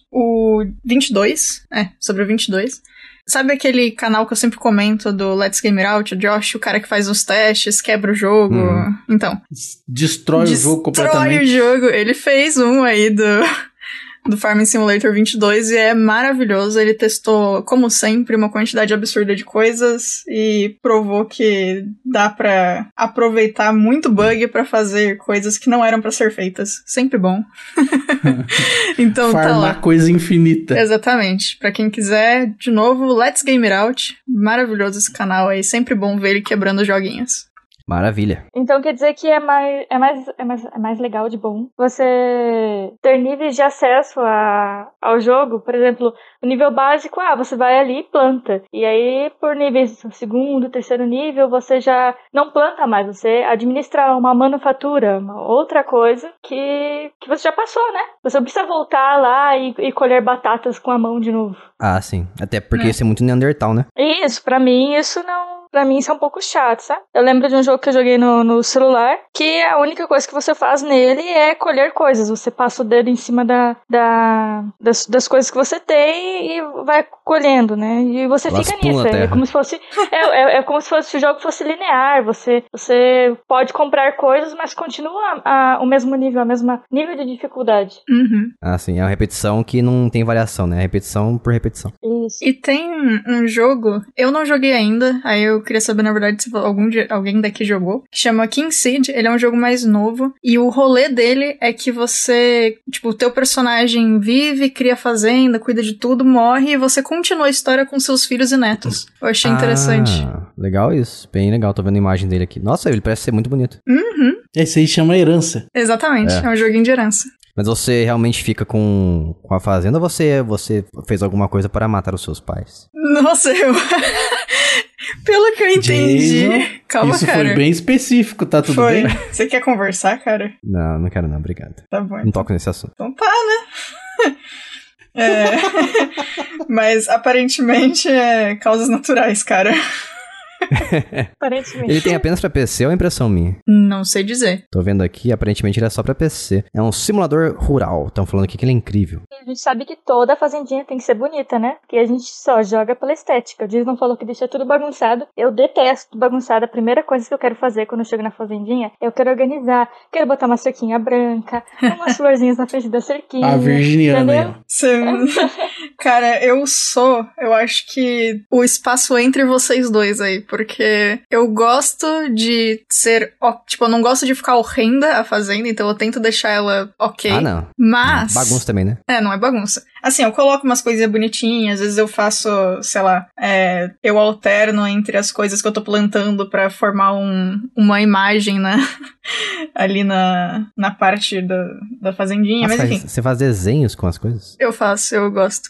o vinte e dois. É, sobre o vinte e dois. Sabe aquele canal que eu sempre comento do Let's Game It Out, o Josh, o cara que faz os testes, quebra o jogo? Hum. Então. Destrói, destrói o jogo completamente. Destrói o jogo. Ele fez um aí do, do Farming Simulator vinte e dois e é maravilhoso. Ele testou, como sempre, uma quantidade absurda de coisas e provou que dá pra aproveitar muito bug pra fazer coisas que não eram pra ser feitas. Sempre bom. Então Farmar tá lá. Coisa infinita. Exatamente. Pra quem quiser, de novo, Let's Game It Out. Maravilhoso esse canal aí. Sempre bom ver ele quebrando joguinhos. Maravilha. Então quer dizer que é mais, é mais, é mais, é mais legal de bom você ter níveis de acesso a, ao jogo. Por exemplo, o nível básico, ah, você vai ali e planta. E aí, por níveis segundo, terceiro nível, você já não planta mais. Você administra uma manufatura, uma outra coisa que, que você já passou, né? Você não precisa voltar lá e, e colher batatas com a mão de novo. Ah, sim. Até porque é. isso é muito Neandertal, né? Isso, pra mim, isso não... Pra mim isso é um pouco chato, sabe? Eu lembro de um jogo que eu joguei no, no celular, que a única coisa que você faz nele é colher coisas. Você passa o dedo em cima da, da, das, das coisas que você tem e vai colhendo, né? E você Elas fica nisso. É como se fosse. É, é, é como se fosse, o jogo fosse linear. Você, você pode comprar coisas, mas continua a, a, o mesmo nível, o mesmo nível de dificuldade. Uhum. Ah, sim. É uma repetição que não tem variação, né? É repetição por repetição. Isso. E tem um jogo, eu não joguei ainda, aí eu Eu queria saber, na verdade, se algum dia, alguém daqui jogou, que chama King Seed. Ele é um jogo mais novo, e o rolê dele é que você, tipo, o teu personagem vive, cria fazenda, cuida de tudo, morre, e você continua a história com seus filhos e netos. Eu achei ah, interessante. Legal isso, bem legal, tô vendo a imagem dele aqui. Nossa, ele parece ser muito bonito. Uhum. Esse aí chama herança. Exatamente, é, é um joguinho de herança. Mas você realmente fica com, com a fazenda ou você, você fez alguma coisa para matar os seus pais? Nossa, eu... Pelo que eu entendi... Jason, Calma, isso cara. Isso foi bem específico, tá tudo foi. bem? Você quer conversar, cara? Não, não quero não, obrigado. Tá bom. Não toco nesse assunto. Então tá, né? É... Mas aparentemente é causas naturais, cara. Aparentemente. Ele tem apenas pra P C ou é impressão minha? Não sei dizer. Tô vendo aqui, aparentemente ele é só pra P C. É um simulador rural. Estão falando aqui que ele é incrível. A gente sabe que toda fazendinha tem que ser bonita, né? Porque a gente só joga pela estética. O Diz não falou que deixa tudo bagunçado. Eu detesto bagunçado. A primeira coisa que eu quero fazer quando eu chego na fazendinha, eu quero organizar. Quero botar uma cerquinha branca, umas florzinhas na frente da cerquinha. A virginiana aí, ó. Você... Cara, eu sou, eu acho que o espaço entre vocês dois aí, porque eu gosto de ser, ó, tipo, eu não gosto de ficar horrenda a fazenda, então eu tento deixar ela ok. Ah, não. Mas... Bagunça também, né? É, não é bagunça. Assim, eu coloco umas coisinhas bonitinhas, às vezes eu faço, sei lá, é, eu alterno entre as coisas que eu tô plantando pra formar um, uma imagem, né? Ali na, na parte da, da fazendinha, Ah, mas faz- enfim. Você faz desenhos com as coisas? Eu faço, eu gosto.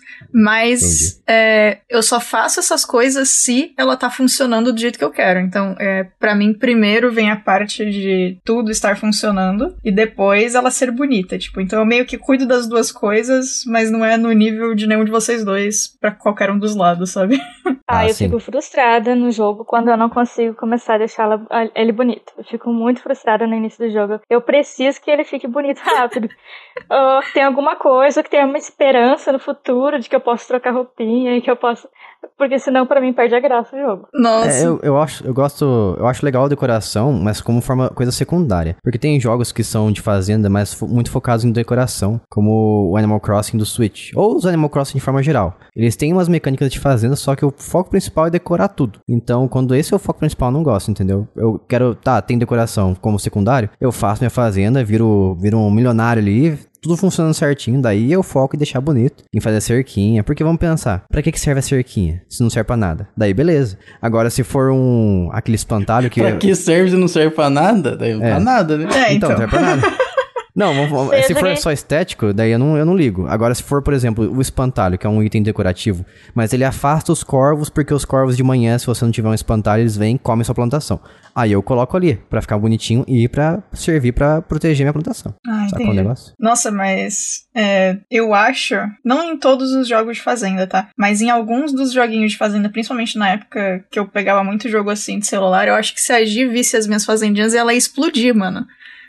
Mas é, eu só faço essas coisas se ela tá funcionando do jeito que eu quero. Então, é, pra mim, primeiro vem a parte de tudo estar funcionando e depois ela ser bonita. Tipo, então eu meio que cuido das duas coisas, mas não é no nível de nenhum de vocês dois pra qualquer um dos lados, sabe? Ah, Ah, eu sim. fico frustrada no jogo quando eu não consigo começar a deixar ela- ele bonito. Eu fico muito frustrada no início do jogo. Eu preciso que ele fique bonito rápido. Ou tem alguma coisa, que tenha uma esperança no futuro de que eu posso trocar roupinha e que eu posso... Porque senão pra mim perde a graça o jogo. Nossa. É, eu, eu acho, eu gosto, eu acho legal a decoração, mas como forma coisa secundária. Porque tem jogos que são de fazenda, mas fo- muito focados em decoração, como o Animal Crossing do Switch, ou os Animal Crossing de forma geral. Eles têm umas mecânicas de fazenda, só que o foco principal é decorar tudo. Então, quando esse é o foco principal, eu não gosto, entendeu? Eu quero, tá, tem decoração como secundário, eu faço minha fazenda, viro, viro um milionário ali, tudo funcionando certinho, daí eu foco em deixar bonito, em fazer a cerquinha, porque vamos pensar, pra que que serve a cerquinha, se não serve pra nada? Daí beleza. Agora se for um, aquele espantalho que... Pra que serve se não serve pra nada? Daí não É. pra nada, né? É, Então, então. não serve pra nada. Não, vamos- vamos- Seja se for que- só estético, daí eu não, eu não ligo. Agora, se for, por exemplo, o espantalho, que é um item decorativo, mas ele afasta os corvos, porque os corvos de manhã, se você não tiver um espantalho, eles vêm e comem sua plantação. Aí eu coloco ali, pra ficar bonitinho e pra servir pra proteger minha plantação. Ah, Sabe qual é o entendi. negócio? Nossa, mas é, eu acho, não em todos os jogos de fazenda, tá? Mas em alguns dos joguinhos de fazenda, principalmente na época que eu pegava muito jogo assim de celular, eu acho que se a Gi visse as minhas fazendinhas, ela ia explodir, mano.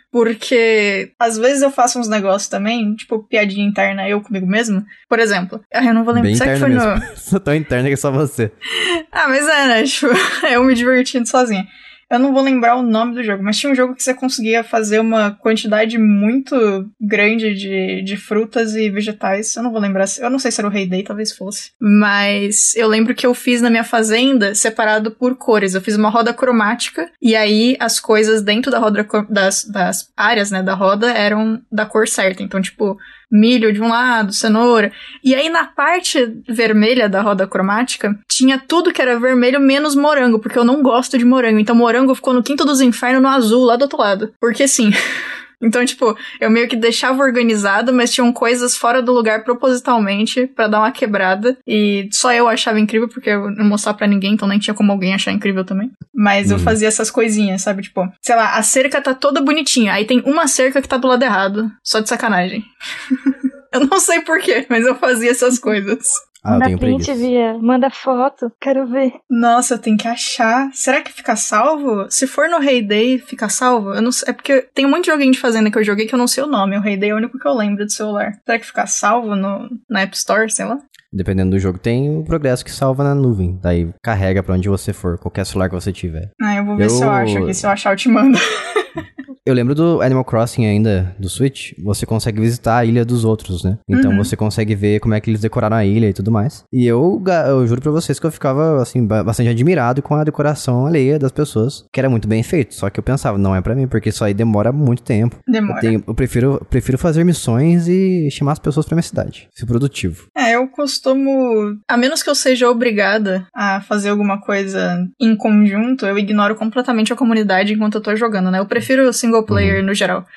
Porque às vezes eu faço uns negócios também, tipo piadinha interna eu comigo mesmo. Por exemplo, ah, eu não vou lembrar. Bem Será que foi interno no. mesmo. Sou tão interna que é só você. Ah, mas é, né? Tipo, eu me divertindo sozinha. Eu não vou lembrar o nome do jogo, mas tinha um jogo que você conseguia fazer uma quantidade muito grande de, de frutas e vegetais. Eu não vou lembrar, se- eu não sei se era o Hay Day, talvez fosse. Mas eu lembro que eu fiz na minha fazenda separado por cores. Eu fiz uma roda cromática e aí as coisas dentro da roda cro- das, das áreas, né, da roda eram da cor certa. Então, tipo, milho de um lado, cenoura. E aí na parte vermelha da roda cromática tinha tudo que era vermelho menos morango, porque eu não gosto de morango. Então morango ficou no quinto dos infernos no azul, lá do outro lado. Porque sim. Então, tipo, eu meio que deixava organizado, mas tinham coisas fora do lugar propositalmente pra dar uma quebrada. E só eu achava incrível, porque eu não mostrava pra ninguém, então nem tinha como alguém achar incrível também. Mas eu Hum. fazia essas coisinhas, sabe? Tipo, sei lá, a cerca tá toda bonitinha. Aí tem uma cerca que tá do lado errado. Só de sacanagem. Eu não sei porquê, mas eu fazia essas coisas. Ah, eu Manda tenho print, preguiça. Via. Manda foto. Quero ver. Nossa, tem que achar. Será que fica salvo? Se for no Hay Day, fica salvo? Eu não sei. É porque tem um monte de joguinho de fazenda que eu joguei que eu não sei o nome. O Hay Day é o único que eu lembro do celular. Será que fica salvo no, na App Store, sei lá? Dependendo do jogo, tem o progresso que salva na nuvem. Daí carrega pra onde você for, qualquer celular que você tiver. Ah, eu vou ver Eu- se eu acho aqui. Se eu achar, eu te mando. Eu lembro do Animal Crossing ainda, do Switch, você consegue visitar a ilha dos outros, né? Então Uhum. você consegue ver como é que eles decoraram a ilha e tudo mais. E eu, ga- eu juro pra vocês que eu ficava, assim, ba- bastante admirado com a decoração alheia das pessoas, que era muito bem feito. Só que eu pensava, não é pra mim, porque isso aí demora muito tempo. Demora. Eu, tenho- eu prefiro, prefiro fazer missões e chamar as pessoas pra minha cidade. Ser produtivo. É, eu costumo. A menos que eu seja obrigada a fazer alguma coisa em conjunto, eu ignoro completamente a comunidade enquanto eu tô jogando, né? Eu prefiro o single player no geral.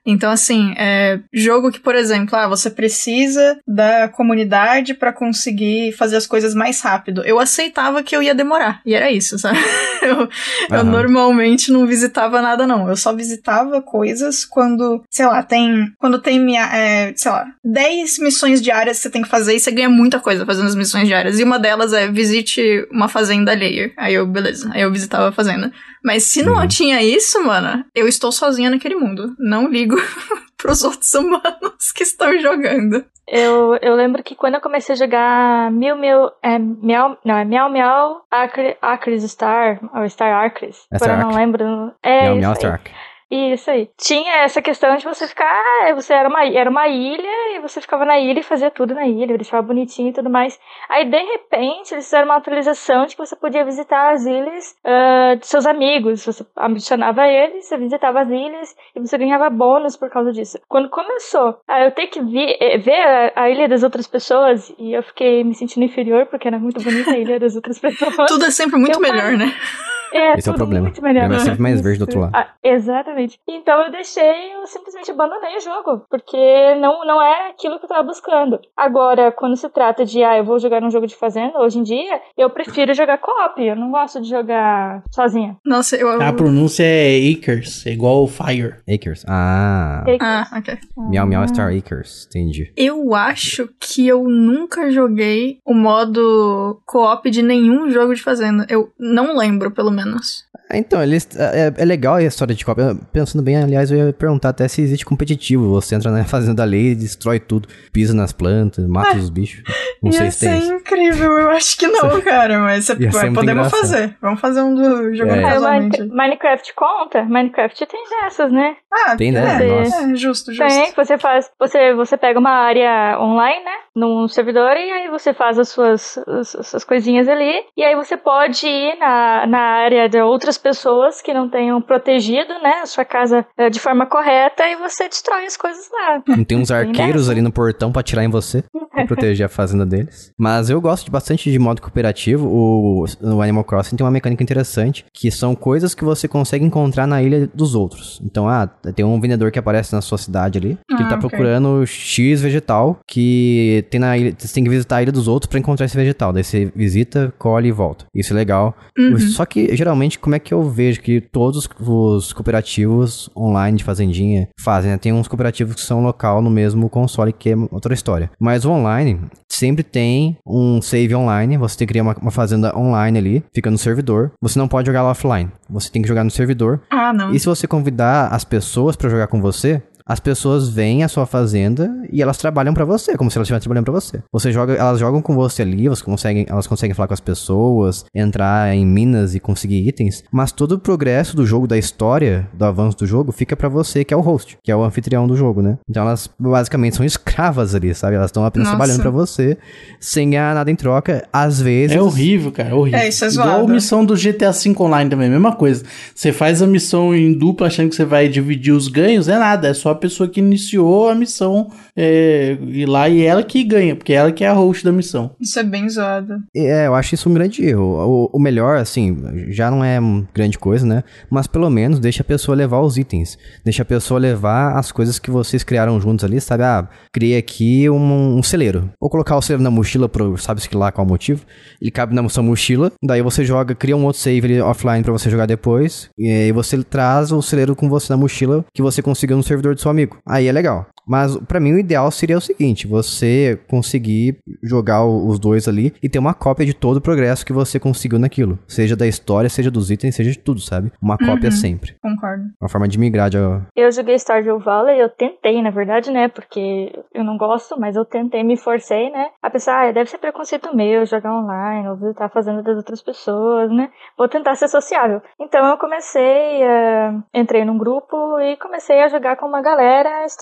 Então, assim, é jogo que, por exemplo, ah, você precisa da comunidade pra conseguir fazer as coisas mais rápido. Eu aceitava que eu ia demorar, e era isso, sabe? Eu, uhum. eu normalmente não visitava nada, não. Eu só visitava coisas quando, sei lá, tem... Quando tem, minha, é, sei lá, dez missões diárias que você tem que fazer e você ganha muita coisa fazendo as missões diárias. E uma delas é visite uma fazenda alheia. Aí eu, beleza. Aí eu visitava a fazenda. Mas se não uhum. tinha isso, mano, eu estou sozinha naquele mundo. Não ligo pros outros humanos que estão jogando. Eu, eu lembro que quando eu comecei a jogar Mil Mil... É, Miau... Não, é Miau Miau Arc, Arcris Star, ou Star Arcris. Agora eu não lembro. É Miau Miau Star Arc. Isso aí. Tinha essa questão de você ficar... Você era uma, era uma ilha e você ficava na ilha e fazia tudo na ilha, deixava bonitinho e tudo mais. Aí, de repente, eles fizeram uma atualização de que você podia visitar as ilhas uh, de seus amigos. Você adicionava eles, você visitava as ilhas e você ganhava bônus por causa disso. Quando começou a eu ter que vi, ver a, a ilha das outras pessoas, e eu fiquei me sentindo inferior porque era muito bonita a ilha das outras pessoas. Tudo é sempre muito melhor, falei, né? É, esse é o problema. Muito melhor. É sempre mais verde do outro lado. Ah, exatamente. Então eu deixei, eu simplesmente abandonei o jogo, porque não, não é aquilo que eu tava buscando. Agora, quando se trata de, ah, eu vou jogar um jogo de fazenda, hoje em dia, eu prefiro jogar co-op, eu não gosto de jogar sozinha. Nossa, eu... A pronúncia é Acres, é igual Fire. Acres, ah. Acres. Ah, ok. Miau Miau Star Acres, entendi. Eu acho que eu nunca joguei o modo co-op de nenhum jogo de fazenda. Eu não lembro, pelo menos. Então, eles, é, é legal a história de co-op. Pensando bem, aliás, eu ia perguntar até se existe competitivo. Você entra na fazenda da lei, destrói tudo, pisa nas plantas, mata é. os bichos. Não ia sei se tem. Ia ser incrível, eu acho que não, cara. Mas você, vai, podemos engraçado. fazer. Vamos fazer um do jogando é. casualmente. Minecraft conta? Minecraft tem dessas, né? Ah, tem, né? É, Nossa. é, justo, justo. Tem, você faz. Você, você pega uma área online, né? Num servidor, e aí você faz as suas, as, as suas coisinhas ali. E aí você pode ir na, na área de outras pessoas que não tenham protegido, né, a sua casa é, de forma correta, e você destrói as coisas lá. Não tem uns arqueiros ali no portão pra atirar em você, pra proteger a fazenda deles. Mas eu gosto de bastante de modo cooperativo. O, o Animal Crossing tem uma mecânica interessante, que são coisas que você consegue encontrar na ilha dos outros. Então, ah, tem um vendedor que aparece na sua cidade ali, que ah, ele tá okay. procurando X vegetal, que tem na ilha, você tem que visitar a ilha dos outros pra encontrar esse vegetal. Daí você visita, colhe e volta. Isso é legal. Uhum. Só que, geralmente, como é que eu vejo que todos os cooperativos online de fazendinha fazem, né? Tem uns cooperativos que são local no mesmo console, que é outra história. Mas o online sempre tem um save online, você tem que criar uma, uma fazenda online ali, fica no servidor. Você não pode jogar lá offline, você tem que jogar no servidor. Ah, não. E se você convidar as pessoas pra jogar com você, as pessoas vêm à sua fazenda e elas trabalham pra você, como se elas estivessem trabalhando pra você. Você joga, elas jogam com você ali, você consegue, elas conseguem falar com as pessoas, entrar em minas e conseguir itens, mas todo o progresso do jogo, da história, do avanço do jogo, fica pra você, que é o host, que é o anfitrião do jogo, né? Então elas basicamente são escravas ali, sabe? Elas estão apenas Nossa. trabalhando pra você, sem ganhar nada em troca, às vezes... É horrível, cara, é horrível. É, isso é zoado. Igual a missão do G T A cinco Online também, mesma coisa. Você faz a missão em dupla achando que você vai dividir os ganhos, é nada, é só a pessoa que iniciou a missão é, ir lá e ela que ganha, porque ela que é a host da missão. Isso é bem zoado. É, eu acho isso um grande erro. O, o melhor, assim, já não é grande coisa, né? Mas pelo menos deixa a pessoa levar os itens. Deixa a pessoa levar as coisas que vocês criaram juntos ali, sabe? Ah, criei aqui um, um celeiro. Vou colocar o celeiro na mochila, pro, sabe-se lá qual motivo. Ele cabe na sua mochila, daí você joga, cria um outro save ali offline pra você jogar depois, e aí você traz o celeiro com você na mochila que você conseguiu no servidor do seu amigo. Aí é legal. Mas pra mim o ideal seria o seguinte, você conseguir jogar os dois ali e ter uma cópia de todo o progresso que você conseguiu naquilo. Seja da história, seja dos itens, seja de tudo, sabe? Uma uhum, cópia sempre. Concordo. Uma forma de migrar de... Eu joguei Stardew Valley, eu tentei, na verdade, né? Porque eu não gosto, mas eu tentei, me forcei, né? A pessoa, ah, deve ser preconceito meu jogar online, ou visitar a fazenda das outras pessoas, né? Vou tentar ser sociável. Então eu comecei, uh, entrei num grupo e comecei a jogar com uma galera Stardew Valley.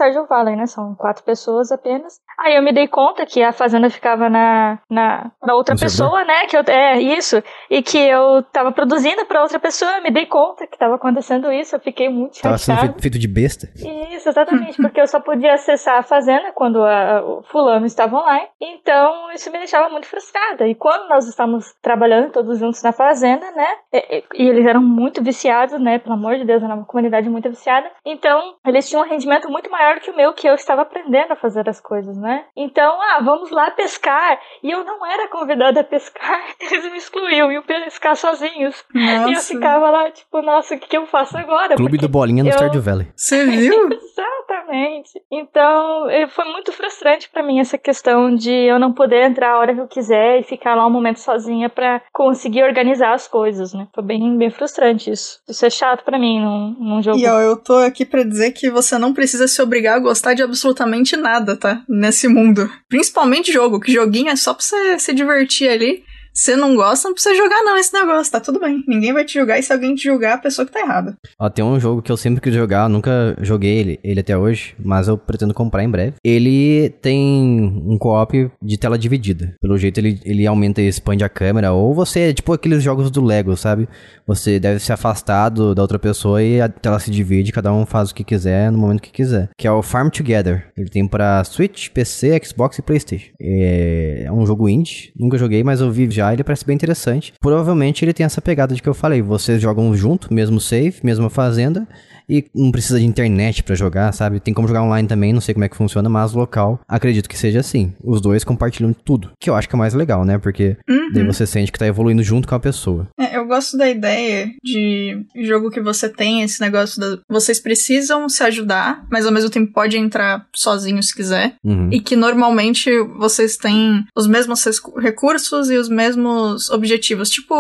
falei, né? São quatro pessoas apenas. Aí eu me dei conta que a fazenda ficava na, na, na outra no pessoa, servidor? né? Que eu, é, isso. E que eu tava produzindo pra outra pessoa, eu me dei conta que tava acontecendo isso, eu fiquei muito chateada. Tava sendo feito, feito de besta? Isso, exatamente, porque eu só podia acessar a fazenda quando a, a, o fulano estava online, então isso me deixava muito frustrada. E quando nós estávamos trabalhando todos juntos na fazenda, né? E, e eles eram muito viciados, né? Pelo amor de Deus, era uma comunidade muito viciada. Então, eles tinham um rendimento muito maior que o meu, que eu estava aprendendo a fazer as coisas, né? Então, ah, vamos lá pescar. E eu não era convidada a pescar, eles me excluíam, iam pescar sozinhos. Nossa. E eu ficava lá, tipo, nossa, o que, que eu faço agora? Clube do Bolinha no eu... Stardew Valley. Você viu? Exatamente. Então, foi muito frustrante pra mim essa questão de eu não poder entrar a hora que eu quiser e ficar lá um momento sozinha pra conseguir organizar as coisas, né? Foi bem, bem frustrante isso. Isso é chato pra mim num, num jogo. E ó, eu tô aqui pra dizer que você não precisa se obrigar a gostar de absolutamente nada, tá? Nesse mundo. Principalmente jogo, que joguinho é só pra você se divertir ali. Você não gosta, não precisa jogar não esse negócio, tá tudo bem. Ninguém vai te julgar e se alguém te julgar, a pessoa que tá errada. Ó, tem um jogo que eu sempre quis jogar, eu nunca joguei ele, ele até hoje, mas eu pretendo comprar em breve. Ele tem um co-op de tela dividida. Pelo jeito ele, ele aumenta e expande a câmera, ou você é tipo aqueles jogos do Lego, sabe? Você deve se afastar do, da outra pessoa e a tela se divide, cada um faz o que quiser no momento que quiser. Que é o Farm Together. Ele tem pra Switch, P C, Xbox e PlayStation. É, é um jogo indie, nunca joguei, mas eu vi já. Ele parece bem interessante. Provavelmente ele tem essa pegada de que eu falei. Vocês jogam junto, mesmo save, mesma fazenda. E não precisa de internet pra jogar, sabe? Tem como jogar online também, não sei como é que funciona, mas local, acredito que seja assim. Os dois compartilham tudo. Que eu acho que é mais legal, né? Porque uhum. daí você sente que tá evoluindo junto com a pessoa. É, eu gosto da ideia de jogo que você tem esse negócio da... Vocês precisam se ajudar, mas ao mesmo tempo pode entrar sozinho se quiser. Uhum. E que normalmente vocês têm os mesmos recursos e os mesmos objetivos. Tipo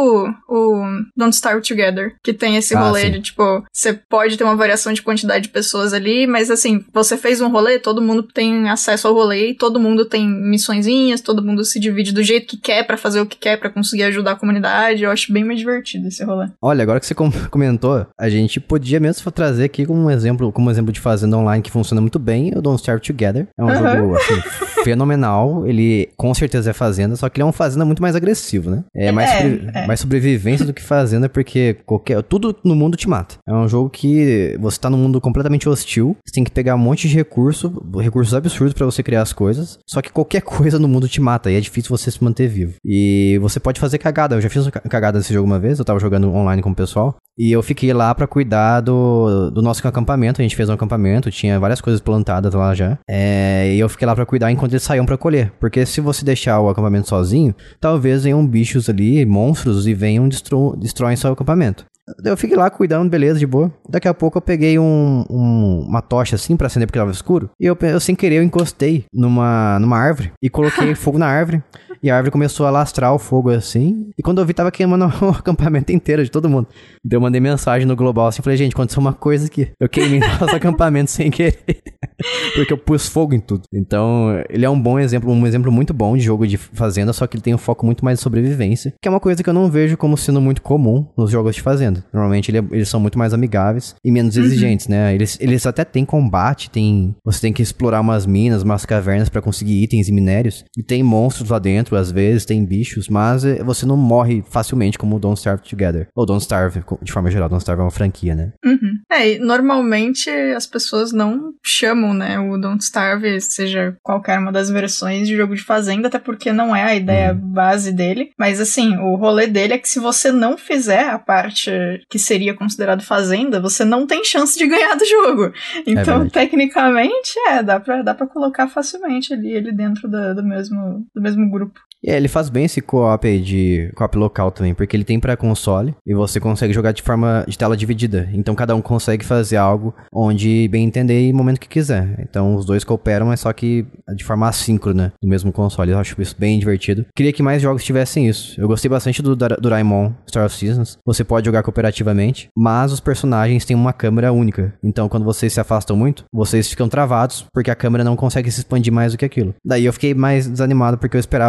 o Don't Starve Together, que tem esse ah, rolê sim. de, tipo, você pode ter uma variação de quantidade de pessoas ali, mas assim, você fez um rolê, todo mundo tem acesso ao rolê, todo mundo tem missõezinhas, todo mundo se divide do jeito que quer pra fazer o que quer, pra conseguir ajudar a comunidade. Eu acho bem mais divertido esse rolê. Olha, agora que você comentou, a gente podia mesmo trazer aqui como um exemplo, como um exemplo de fazenda online que funciona muito bem, o Don't Starve Together. É um uhum. jogo, assim, fenomenal. Ele com certeza é fazenda, só que ele é um fazenda muito mais agressivo, né? É mais, é, sobre, é. mais sobrevivência do que fazenda, porque qualquer, tudo no mundo te mata. É um jogo que você tá num mundo completamente hostil, você tem que pegar um monte de recurso, recursos absurdos pra você criar as coisas, só que qualquer coisa no mundo te mata, e é difícil você se manter vivo. E você pode fazer cagada, eu já fiz cagada nesse jogo uma vez, eu tava jogando online com o pessoal, e eu fiquei lá pra cuidar do, do nosso acampamento, a gente fez um acampamento, tinha várias coisas plantadas lá já, é, e eu fiquei lá pra cuidar enquanto eles saíam pra colher, porque se você deixar o acampamento sozinho, talvez venham bichos ali, monstros, e venham destro, destroem seu acampamento. Eu fiquei lá cuidando, beleza, de boa. Daqui a pouco eu peguei um, um, uma tocha assim pra acender porque tava escuro. E eu, eu sem querer, eu encostei numa, numa árvore e coloquei fogo na árvore. E a árvore começou a lastrar o fogo assim. E quando eu vi, tava queimando o acampamento inteiro de todo mundo. Então eu mandei mensagem no Global assim, falei, gente, aconteceu uma coisa aqui. Eu queimei nosso acampamento sem querer. Porque eu pus fogo em tudo. Então, ele é um bom exemplo, um exemplo muito bom de jogo de fazenda, só que ele tem um foco muito mais de sobrevivência, que é uma coisa que eu não vejo como sendo muito comum nos jogos de fazenda. Normalmente ele, eles são muito mais amigáveis e menos uhum. exigentes, né? Eles, eles até têm combate, tem, você tem que explorar umas minas, umas cavernas pra conseguir itens e minérios. E tem monstros lá dentro, às vezes, tem bichos, mas você não morre facilmente como o Don't Starve Together. Ou Don't Starve, de forma geral, Don't Starve é uma franquia, né? Uhum. É, e normalmente as pessoas não chamam, né, o Don't Starve, seja qualquer uma das versões de jogo de fazenda, até porque não é a ideia uhum. base dele. Mas assim, o rolê dele é que se você não fizer a parte que seria considerado fazenda, você não tem chance de ganhar do jogo. Então, é tecnicamente, é, dá pra, dá pra colocar facilmente ali ele dentro da, do, mesmo, do mesmo grupo. E é, ele faz bem esse co-op aí de co-op local também, porque ele tem pra console e você consegue jogar de forma de tela dividida. Então cada um consegue fazer algo onde bem entender e no momento que quiser. Então os dois cooperam, mas só que de forma assíncrona no mesmo console. Eu acho isso bem divertido. Queria que mais jogos tivessem isso. Eu gostei bastante do Doraemon Star of Seasons. Você pode jogar cooperativamente, mas os personagens têm uma câmera única. Então quando vocês se afastam muito, vocês ficam travados porque a câmera não consegue se expandir mais do que aquilo. Daí eu fiquei mais desanimado porque eu esperava que ele tivesse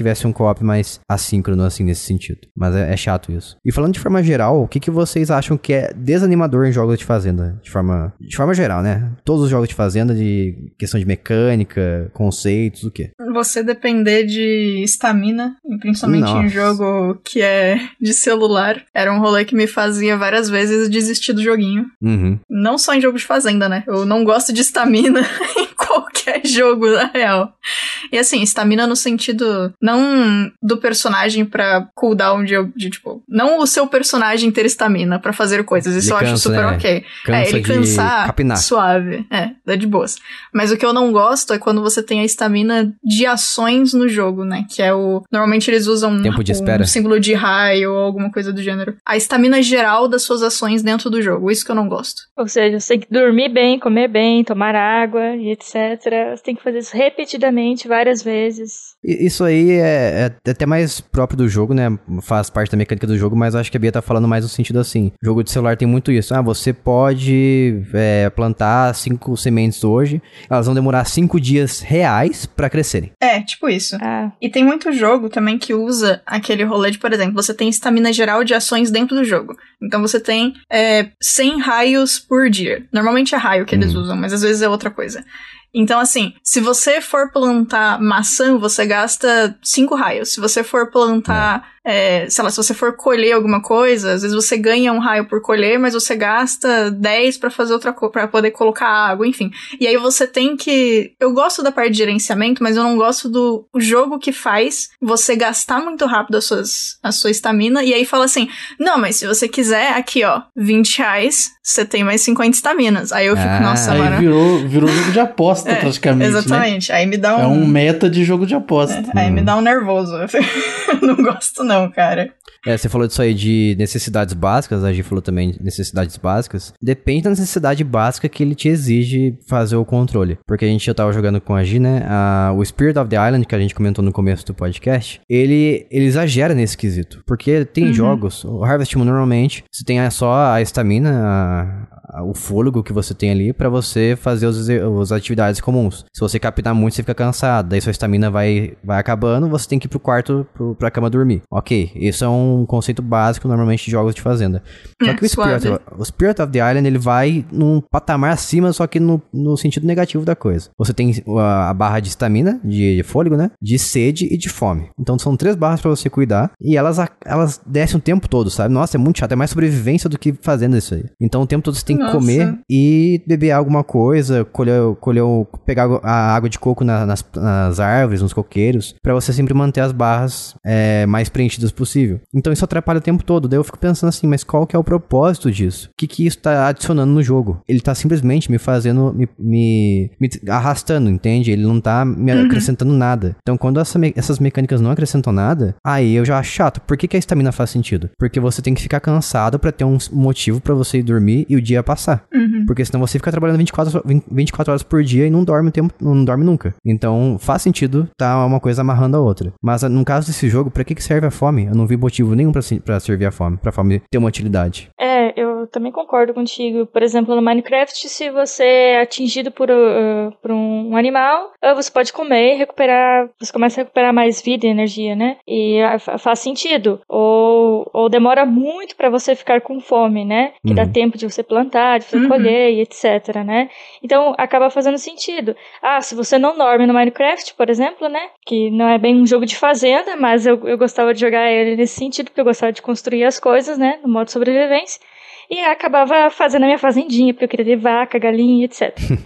tivesse um co-op mais assíncrono, assim, nesse sentido. Mas é, é chato isso. E falando de forma geral, o que, que vocês acham que é desanimador em jogos de fazenda? De forma, de forma geral, né? Todos os jogos de fazenda, de questão de mecânica, conceitos, o quê? Você depender de estamina, principalmente Nossa. em jogo que é de celular, era um rolê que me fazia várias vezes desistir do joguinho. Uhum. Não só em jogo de fazenda, né? Eu não gosto de estamina em qualquer jogo, na real. E assim, estamina no sentido não do personagem pra cooldown de, de tipo, não o seu personagem ter estamina pra fazer coisas, isso Ele eu cansa, acho super né? ok. Cansa é, ele de cansar capinar. suave, é, é de boas. Mas o que eu não gosto é quando você tem a estamina de ações no jogo, né, que é o, normalmente eles usam Tempo de um, espera. um símbolo de raio ou alguma coisa do gênero. A estamina geral das suas ações dentro do jogo, isso que eu não gosto. Ou seja, você tem que dormir bem, comer bem, tomar água e etcétera. Você tem que fazer isso repetidamente, várias vezes. Isso aí é, é até mais próprio do jogo, né? Faz parte da mecânica do jogo, mas acho que a Bia tá falando mais no sentido assim. O jogo de celular tem muito isso. Ah, você pode é, plantar cinco sementes hoje, elas vão demorar cinco dias reais pra crescerem. É, tipo isso. Ah, E tem muito jogo também que usa aquele rolê de, por exemplo, você tem estamina geral de ações dentro do jogo. Então você tem é, cem raios por dia. Normalmente é raio que eles Hum. usam, mas às vezes é outra coisa. Então, assim, se você for plantar maçã, você gasta cinco raios. Se você for plantar, é, sei lá, se você for colher alguma coisa, às vezes você ganha um raio por colher, mas você gasta dez pra fazer outra coisa, pra poder colocar água, enfim. E aí você tem que... Eu gosto da parte de gerenciamento, mas eu não gosto do jogo que faz você gastar muito rápido as suas, a sua estamina, e aí fala assim, não, mas se você quiser, aqui, ó, vinte reais, você tem mais cinquenta estaminas. Aí eu fico, Ah, nossa, Aí mano... virou, virou jogo de aposta, É, praticamente, né? exatamente. Aí me dá um... É um meta de jogo de aposta. É, aí me dá um nervoso. Não gosto não, cara. É, você falou disso aí de necessidades básicas, a gente falou também de necessidades básicas. Depende da necessidade básica que ele te exige fazer o controle. Porque a gente já tava jogando com a Gi, né? A, o Spirit of the Island, que a gente comentou no começo do podcast, ele, ele exagera nesse quesito. Porque tem Uhum. jogos, o Harvest Moon normalmente, você tem só a estamina, a, a, o fôlego que você tem ali pra você fazer os, as atividades comuns. Se você capinar muito, você fica cansado, daí sua estamina vai, vai acabando, você tem que ir pro quarto, pro, pra cama dormir. Ok, isso é um conceito básico normalmente de jogos de fazenda. Só Hum, que o Spirit, suave. o Spirit of the Island, ele vai num patamar acima, só que no, no sentido negativo da coisa. Você tem a, a barra de estamina, de, de fôlego, né? De sede e de fome. Então são três barras pra você cuidar e elas, elas descem o tempo todo, sabe? Nossa, é muito chato, é mais sobrevivência do que fazenda isso aí. Então o tempo todo você tem que Nossa. comer e beber alguma coisa, colher, colher o, pegar a água de coco na, nas, nas árvores, nos coqueiros, pra você sempre manter as barras é, mais preenchidas possível. Então isso atrapalha o tempo todo. Daí eu fico pensando assim, mas qual que é o propósito disso? O que que isso tá adicionando no jogo? Ele tá simplesmente me fazendo, me, me, me arrastando, entende? Ele não tá me Uhum. acrescentando nada. Então quando essa me- essas mecânicas não acrescentam nada, aí eu já acho chato. Por que que a estamina faz sentido? Porque você tem que ficar cansado pra ter um motivo pra você ir dormir e o dia passar. Uhum. Porque senão você fica trabalhando vinte e quatro, vinte e quatro horas por dia e não dorme o tempo, não dorme nunca. Então faz sentido tá uma coisa amarrando a outra. Mas no caso desse jogo, pra que que serve a fome? Eu não vi motivo nenhum pra, se- pra servir a fome, pra fome ter uma utilidade. É, eu também concordo contigo. Por exemplo, no Minecraft, se você é atingido por, uh, por um animal, uh, você pode comer e recuperar, você começa a recuperar mais vida e energia, né? E uh, fa- faz sentido. Ou, ou demora muito pra você ficar com fome, né? Que dá Uhum. tempo de você plantar, de você Uhum. colher e etcétera, né? Então, acaba fazendo sentido. Ah, se você não dorme no Minecraft, por exemplo, né? Que não é bem um jogo de fazenda, mas eu, eu gostava de jogar ele nesse sentido, porque eu gostava de construir as coisas, né? No modo sobrevivência. E acabava fazendo a minha fazendinha, porque eu queria ter vaca, galinha, etcétera.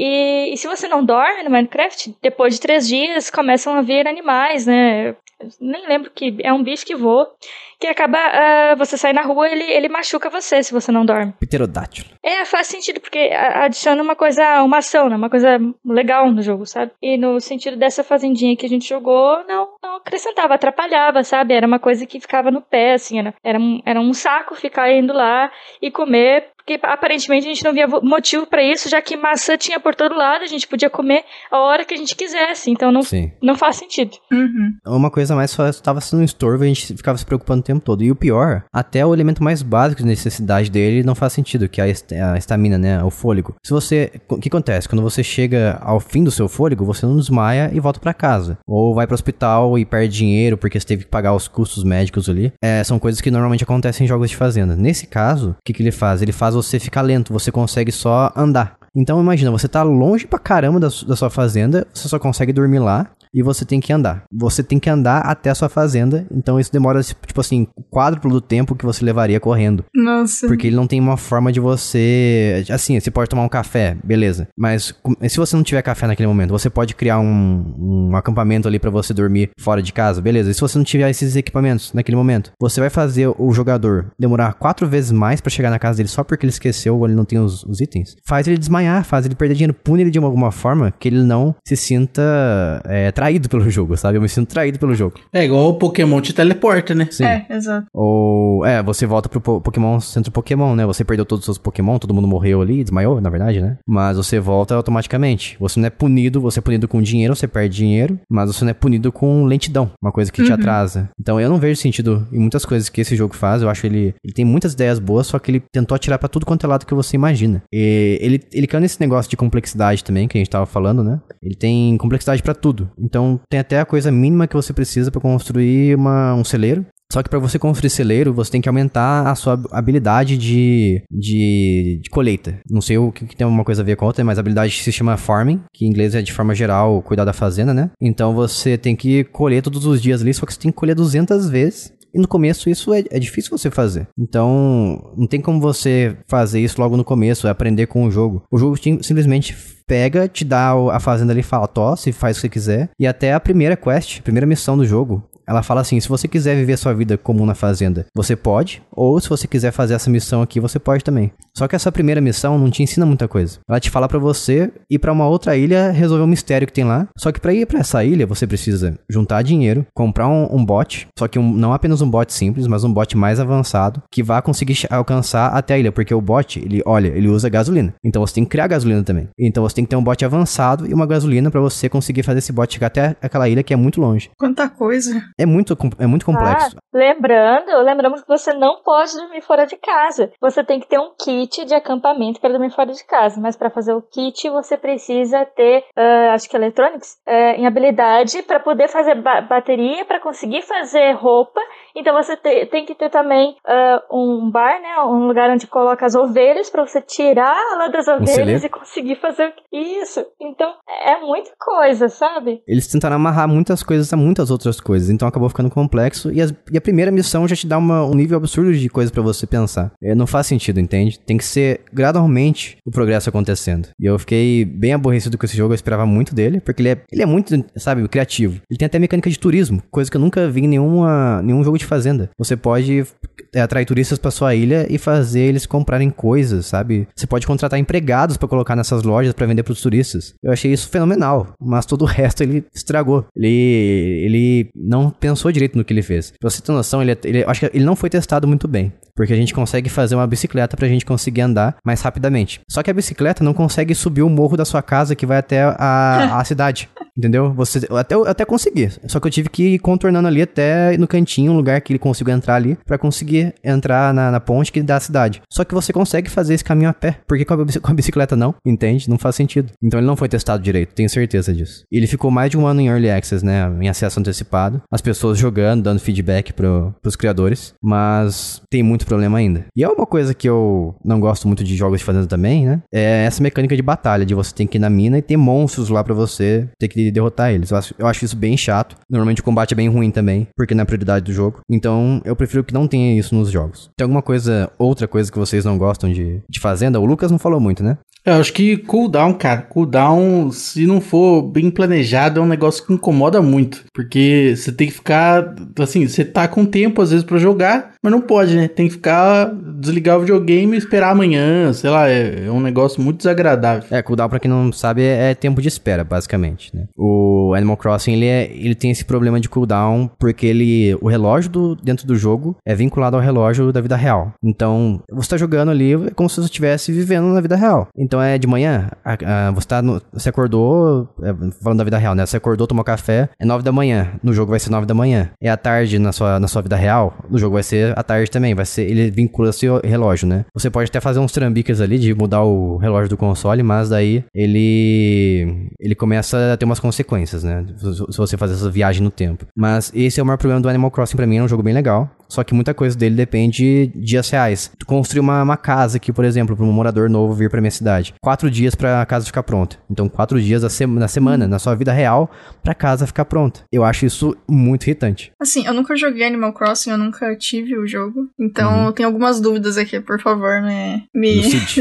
E, e se você não dorme no Minecraft, depois de três dias começam a vir animais, né? Eu nem lembro que é um bicho que voa, que acaba, ah, você sai na rua, ele, ele machuca você se você não dorme. Pterodátilo. É, faz sentido, porque a- adiciona uma coisa, uma ação, né? Uma coisa legal no jogo, sabe? E no sentido dessa fazendinha que a gente jogou, não, não acrescentava, atrapalhava, sabe? Era uma coisa que ficava no pé, assim, era, era, um, era um saco ficar indo lá e comer, porque aparentemente a gente não via motivo pra isso, já que maçã tinha por todo lado, a gente podia comer a hora que a gente quisesse, então não, não faz sentido. Uhum. Uma coisa mais só estava sendo um estorvo e a gente ficava se preocupando o tempo todo. E o pior, até o elemento mais básico de necessidade dele não faz sentido, que é a estamina, né? O fôlego. Se você... O que acontece? Quando você chega ao fim do seu fôlego, você não desmaia e volta pra casa. Ou vai pro hospital e perde dinheiro porque você teve que pagar os custos médicos ali. É, são coisas que normalmente acontecem em jogos de fazenda. Nesse caso, o que, que ele faz? Ele faz você ficar lento, você consegue só andar. Então imagina, você tá longe pra caramba da, da sua fazenda, você só consegue dormir lá e você tem que andar. Você tem que andar até a sua fazenda, então isso demora, tipo assim, o quádruplo do tempo que você levaria correndo. Nossa. Porque ele não tem uma forma de você... Assim, você pode tomar um café, beleza. Mas se você não tiver café naquele momento, você pode criar um, um acampamento ali pra você dormir fora de casa, beleza. E se você não tiver esses equipamentos naquele momento, você vai fazer o jogador demorar quatro vezes mais pra chegar na casa dele só porque ele esqueceu ou ele não tem os, os itens. Faz ele desmaiar, faz ele perder dinheiro, pune ele de alguma forma que ele não se sinta é, traído pelo jogo, sabe? Eu me sinto traído pelo jogo. É igual o Pokémon te teleporta, né? Sim. É, exato. Ou, é, você volta pro po- Pokémon Centro Pokémon, né? Você perdeu todos os seus Pokémon, todo mundo morreu ali, desmaiou, na verdade, né? Mas você volta automaticamente. Você não é punido, você é punido com dinheiro, você perde dinheiro, mas você não é punido com lentidão, uma coisa que uhum. te atrasa. Então eu não vejo sentido em muitas coisas que esse jogo faz. Eu acho ele, ele tem muitas ideias boas, só que ele tentou atirar pra tudo quanto é lado que você imagina. E ele, ele caiu nesse negócio de complexidade também, que a gente tava falando, né? Ele tem complexidade pra tudo. Então tem até a coisa mínima que você precisa pra construir uma, um celeiro. Só que para você construir celeiro, você tem que aumentar a sua habilidade de, de, de colheita. Não sei o que, que tem uma coisa a ver com a outra, mas a habilidade se chama farming, que em inglês é de forma geral cuidar da fazenda, né? Então você tem que colher todos os dias ali, só que você tem que colher duzentas vezes. E no começo isso é, é difícil você fazer. Então não tem como você fazer isso logo no começo, é aprender com o jogo. O jogo te, simplesmente pega, te dá a fazenda ali e fala, tosse, faz o que você quiser. E até a primeira quest, a primeira missão do jogo, ela fala assim, se você quiser viver sua vida comum na fazenda, você pode, ou se você quiser fazer essa missão aqui, você pode também. Só que essa primeira missão não te ensina muita coisa. Ela te fala pra você ir pra uma outra ilha, resolver um mistério que tem lá. Só que pra ir pra essa ilha, você precisa juntar dinheiro, comprar um, um bot, só que um, não apenas um bot simples, mas um bot mais avançado, que vá conseguir alcançar até a ilha, porque o bot, ele, olha, ele usa gasolina. Então você tem que criar gasolina também. Então você tem que ter um bot avançado e uma gasolina pra você conseguir fazer esse bot chegar até aquela ilha que é muito longe. Quanta coisa. É muito, é muito complexo. Ah, lembrando, lembramos que você não pode dormir fora de casa. Você tem que ter um kit de acampamento para dormir fora de casa. Mas para fazer o kit, você precisa ter, uh, acho que electronics, uh, em habilidade para poder fazer ba- bateria, para conseguir fazer roupa. Então você te, tem que ter também uh, um bar, né, um lugar onde coloca as ovelhas para você tirar lá das ovelhas um e conseguir fazer isso. Então é muita coisa, sabe? Eles tentaram amarrar muitas coisas a muitas outras coisas, então acabou ficando complexo. E, as, e a primeira missão já te dá uma, um nível absurdo de coisa pra você pensar. É, não faz sentido, entende? Tem que ser gradualmente o progresso acontecendo. E eu fiquei bem aborrecido com esse jogo, eu esperava muito dele, porque ele é, ele é muito, sabe, criativo. Ele tem até mecânica de turismo, coisa que eu nunca vi em nenhuma, nenhum jogo de fazenda. Você pode é, atrair turistas pra sua ilha e fazer eles comprarem coisas, sabe? Você pode contratar empregados pra colocar nessas lojas pra vender pros turistas. Eu achei isso fenomenal, mas todo o resto ele estragou. Ele, ele não pensou direito no que ele fez. Pra você ter noção, ele, ele, acho que ele não foi testado muito bem. Porque a gente consegue fazer uma bicicleta pra gente conseguir andar mais rapidamente. Só que a bicicleta não consegue subir o morro da sua casa que vai até a, a cidade. Entendeu? Você, eu até, eu até consegui. Só que eu tive que ir contornando ali até no cantinho, um lugar que ele conseguiu entrar ali, pra conseguir entrar na, na ponte que dá a cidade. Só que você consegue fazer esse caminho a pé. Porque com a, com a bicicleta não, entende? Não faz sentido. Então ele não foi testado direito, tenho certeza disso. Ele ficou mais de um ano em Early Access, né? Em acesso antecipado. As pessoas jogando, dando feedback pro, pros criadores. Mas tem muito problema ainda. E é uma coisa que eu não gosto muito de jogos de fazenda também, né? É essa mecânica de batalha, de você ter que ir na mina e ter monstros lá pra você ter que derrotar eles. Eu acho, eu acho isso bem chato. Normalmente o combate é bem ruim também, porque não é prioridade do jogo. Então eu prefiro que não tenha isso nos jogos. Tem alguma coisa, outra coisa que vocês não gostam de, de fazenda? O Lucas não falou muito, né? Eu acho que cooldown, cara, cooldown, se não for bem planejado, é um negócio que incomoda muito. Porque você tem que ficar, assim, você tá com tempo às vezes pra jogar, mas não pode, né? Tem que ficar, desligar o videogame e esperar amanhã, sei lá, é, é um negócio muito desagradável. É, cooldown, pra quem não sabe, é, é tempo de espera, basicamente, né? O Animal Crossing, ele, é, ele tem esse problema de cooldown porque ele, o relógio do, dentro do jogo é vinculado ao relógio da vida real. Então, você tá jogando ali é como se você estivesse vivendo na vida real. Então, é de manhã, a, a, você, tá no, você acordou, é, falando da vida real, né? Você acordou, tomou café, é nove da manhã, no jogo vai ser nove da manhã. É à tarde na sua, na sua vida real, no jogo vai ser à tarde também, vai ser, ele vincula seu relógio, né? Você pode até fazer uns trambiques ali de mudar o relógio do console, mas daí ele ele começa a ter umas consequências, né? Se você fazer essa viagem no tempo. Mas esse é o maior problema do Animal Crossing pra mim, é um jogo bem legal. Só que muita coisa dele depende de dias reais. Tu construir uma, uma casa aqui, por exemplo, para um morador novo vir pra minha cidade. Quatro dias pra casa ficar pronta. Então, quatro dias da sema, na semana, na sua vida real, pra casa ficar pronta. Eu acho isso muito irritante. Assim, eu nunca joguei Animal Crossing, eu nunca tive o jogo. Então, uhum. eu tenho algumas dúvidas aqui, por favor, me, me,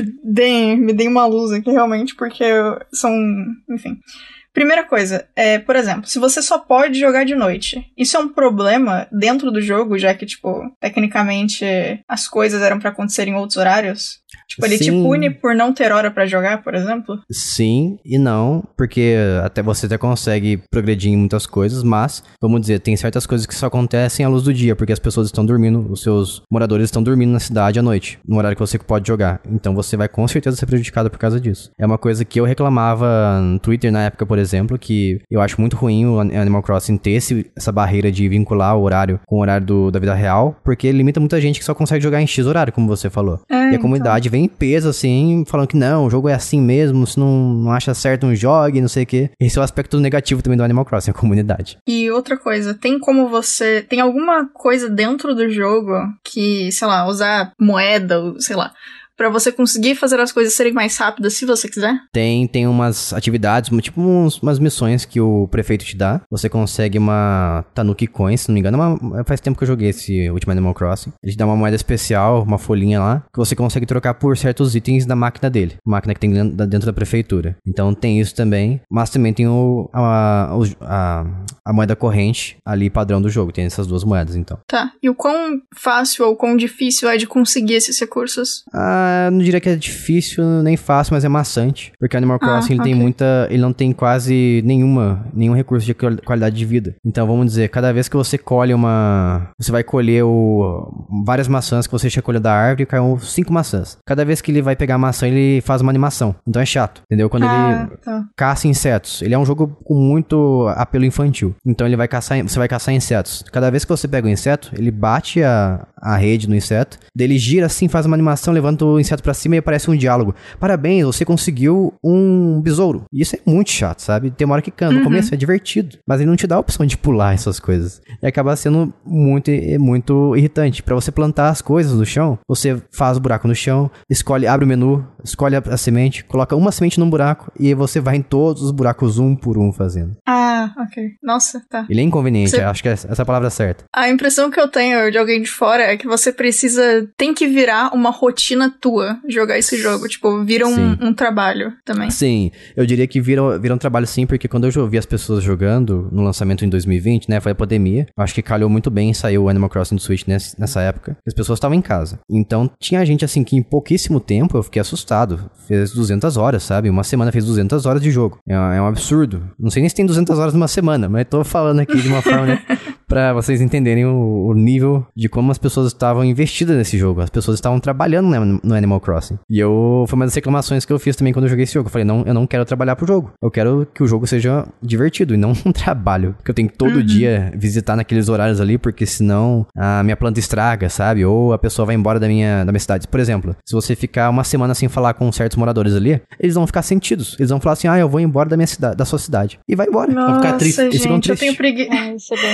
deem, me deem uma luz aqui, realmente, porque são, enfim... Primeira coisa, é, por exemplo, se você só pode jogar de noite, isso é um problema dentro do jogo, já que, tipo, tecnicamente as coisas eram pra acontecer em outros horários? Tipo, ele Sim. te pune por não ter hora pra jogar, por exemplo? Sim e não, porque até você até consegue progredir em muitas coisas, mas, vamos dizer, tem certas coisas que só acontecem à luz do dia, porque as pessoas estão dormindo, os seus moradores estão dormindo na cidade à noite, no horário que você pode jogar. Então você vai com certeza ser prejudicado por causa disso. É uma coisa que eu reclamava no Twitter na época, por exemplo, que eu acho muito ruim o Animal Crossing ter esse, essa barreira de vincular o horário com o horário do, da vida real, porque limita muita gente que só consegue jogar em X horário, como você falou. É, e a comunidade então... vem em peso, assim, falando que não, o jogo é assim mesmo, se não, não acha certo, não jogue, não sei o quê. Esse é o aspecto negativo também do Animal Crossing, a comunidade. E outra coisa, tem como você... Tem alguma coisa dentro do jogo que, sei lá, usar moeda, sei lá... Pra você conseguir fazer as coisas serem mais rápidas, se você quiser? Tem, tem umas atividades, tipo uns, umas missões que o prefeito te dá. Você consegue uma Tanuki Coin, se não me engano. Uma, faz tempo que eu joguei esse último Animal Crossing. Ele te dá uma moeda especial, uma folhinha lá, que você consegue trocar por certos itens da máquina dele. Máquina que tem dentro, dentro da prefeitura. Então tem isso também. Mas também tem o, a, a, a moeda corrente ali, padrão do jogo. Tem essas duas moedas, então. Tá. E o quão fácil ou quão difícil é de conseguir esses recursos? Ah, não diria que é difícil nem fácil, mas é maçante. Porque o Animal Crossing ah, ele okay. tem muita. Ele não tem quase nenhuma, nenhum recurso de qualidade de vida. Então vamos dizer, cada vez que você colhe uma. Você vai colher o, várias maçãs que você tinha colhido da árvore e caiu cinco maçãs. Cada vez que ele vai pegar a maçã, ele faz uma animação. Então é chato, entendeu? Quando ah, ele tá. caça insetos. Ele é um jogo com muito apelo infantil. Então ele vai caçar. Você vai caçar insetos. Cada vez que você pega o inseto, ele bate a, a rede no inseto. Daí ele gira assim, faz uma animação, levanta o inseto pra cima e aparece um diálogo. Parabéns, você conseguiu um besouro. E isso é muito chato, sabe? Tem uma hora que cansa. No uhum. começo é divertido, mas ele não te dá a opção de pular essas coisas. E acaba sendo muito, muito irritante. Pra você plantar as coisas no chão, você faz o buraco no chão, escolhe, abre o menu, escolhe a, a semente, coloca uma semente num buraco e você vai em todos os buracos um por um fazendo. Ah, ok. Nossa, tá. Ele é inconveniente, você... acho que é essa a palavra certa. A impressão que eu tenho de alguém de fora é que você precisa, tem que virar uma rotina tua jogar esse jogo, tipo, vira um, um trabalho também. Sim, eu diria que vira, vira um trabalho sim, porque quando eu vi as pessoas jogando no lançamento em dois mil e vinte, né, foi a pandemia, eu acho que calhou muito bem, saiu o Animal Crossing do Switch nessa, nessa época, as pessoas estavam em casa. Então, tinha gente assim que em pouquíssimo tempo eu fiquei assustado, fez duzentas horas, sabe? Uma semana fez duzentas horas de jogo. É, é um absurdo. Não sei nem se tem duzentas horas numa semana, mas tô falando aqui de uma forma, né, pra vocês entenderem o, o nível de como as pessoas estavam investidas nesse jogo. As pessoas estavam trabalhando no, no Animal Crossing. E eu, foi uma das reclamações que eu fiz também quando eu joguei esse jogo. Eu falei, não, eu não quero trabalhar pro jogo. Eu quero que o jogo seja divertido e não um trabalho. Que eu tenho que todo uhum. dia visitar naqueles horários ali, porque senão a minha planta estraga, sabe? Ou a pessoa vai embora da minha, da minha cidade. Por exemplo, se você ficar uma semana sem falar com certos moradores ali, eles vão ficar sentidos. Eles vão falar assim, ah, eu vou embora da minha cidade, da sua cidade. E vai embora. Nossa, vão ficar tristes. Gente, eu tenho preguiça. Ah, isso é bem ruim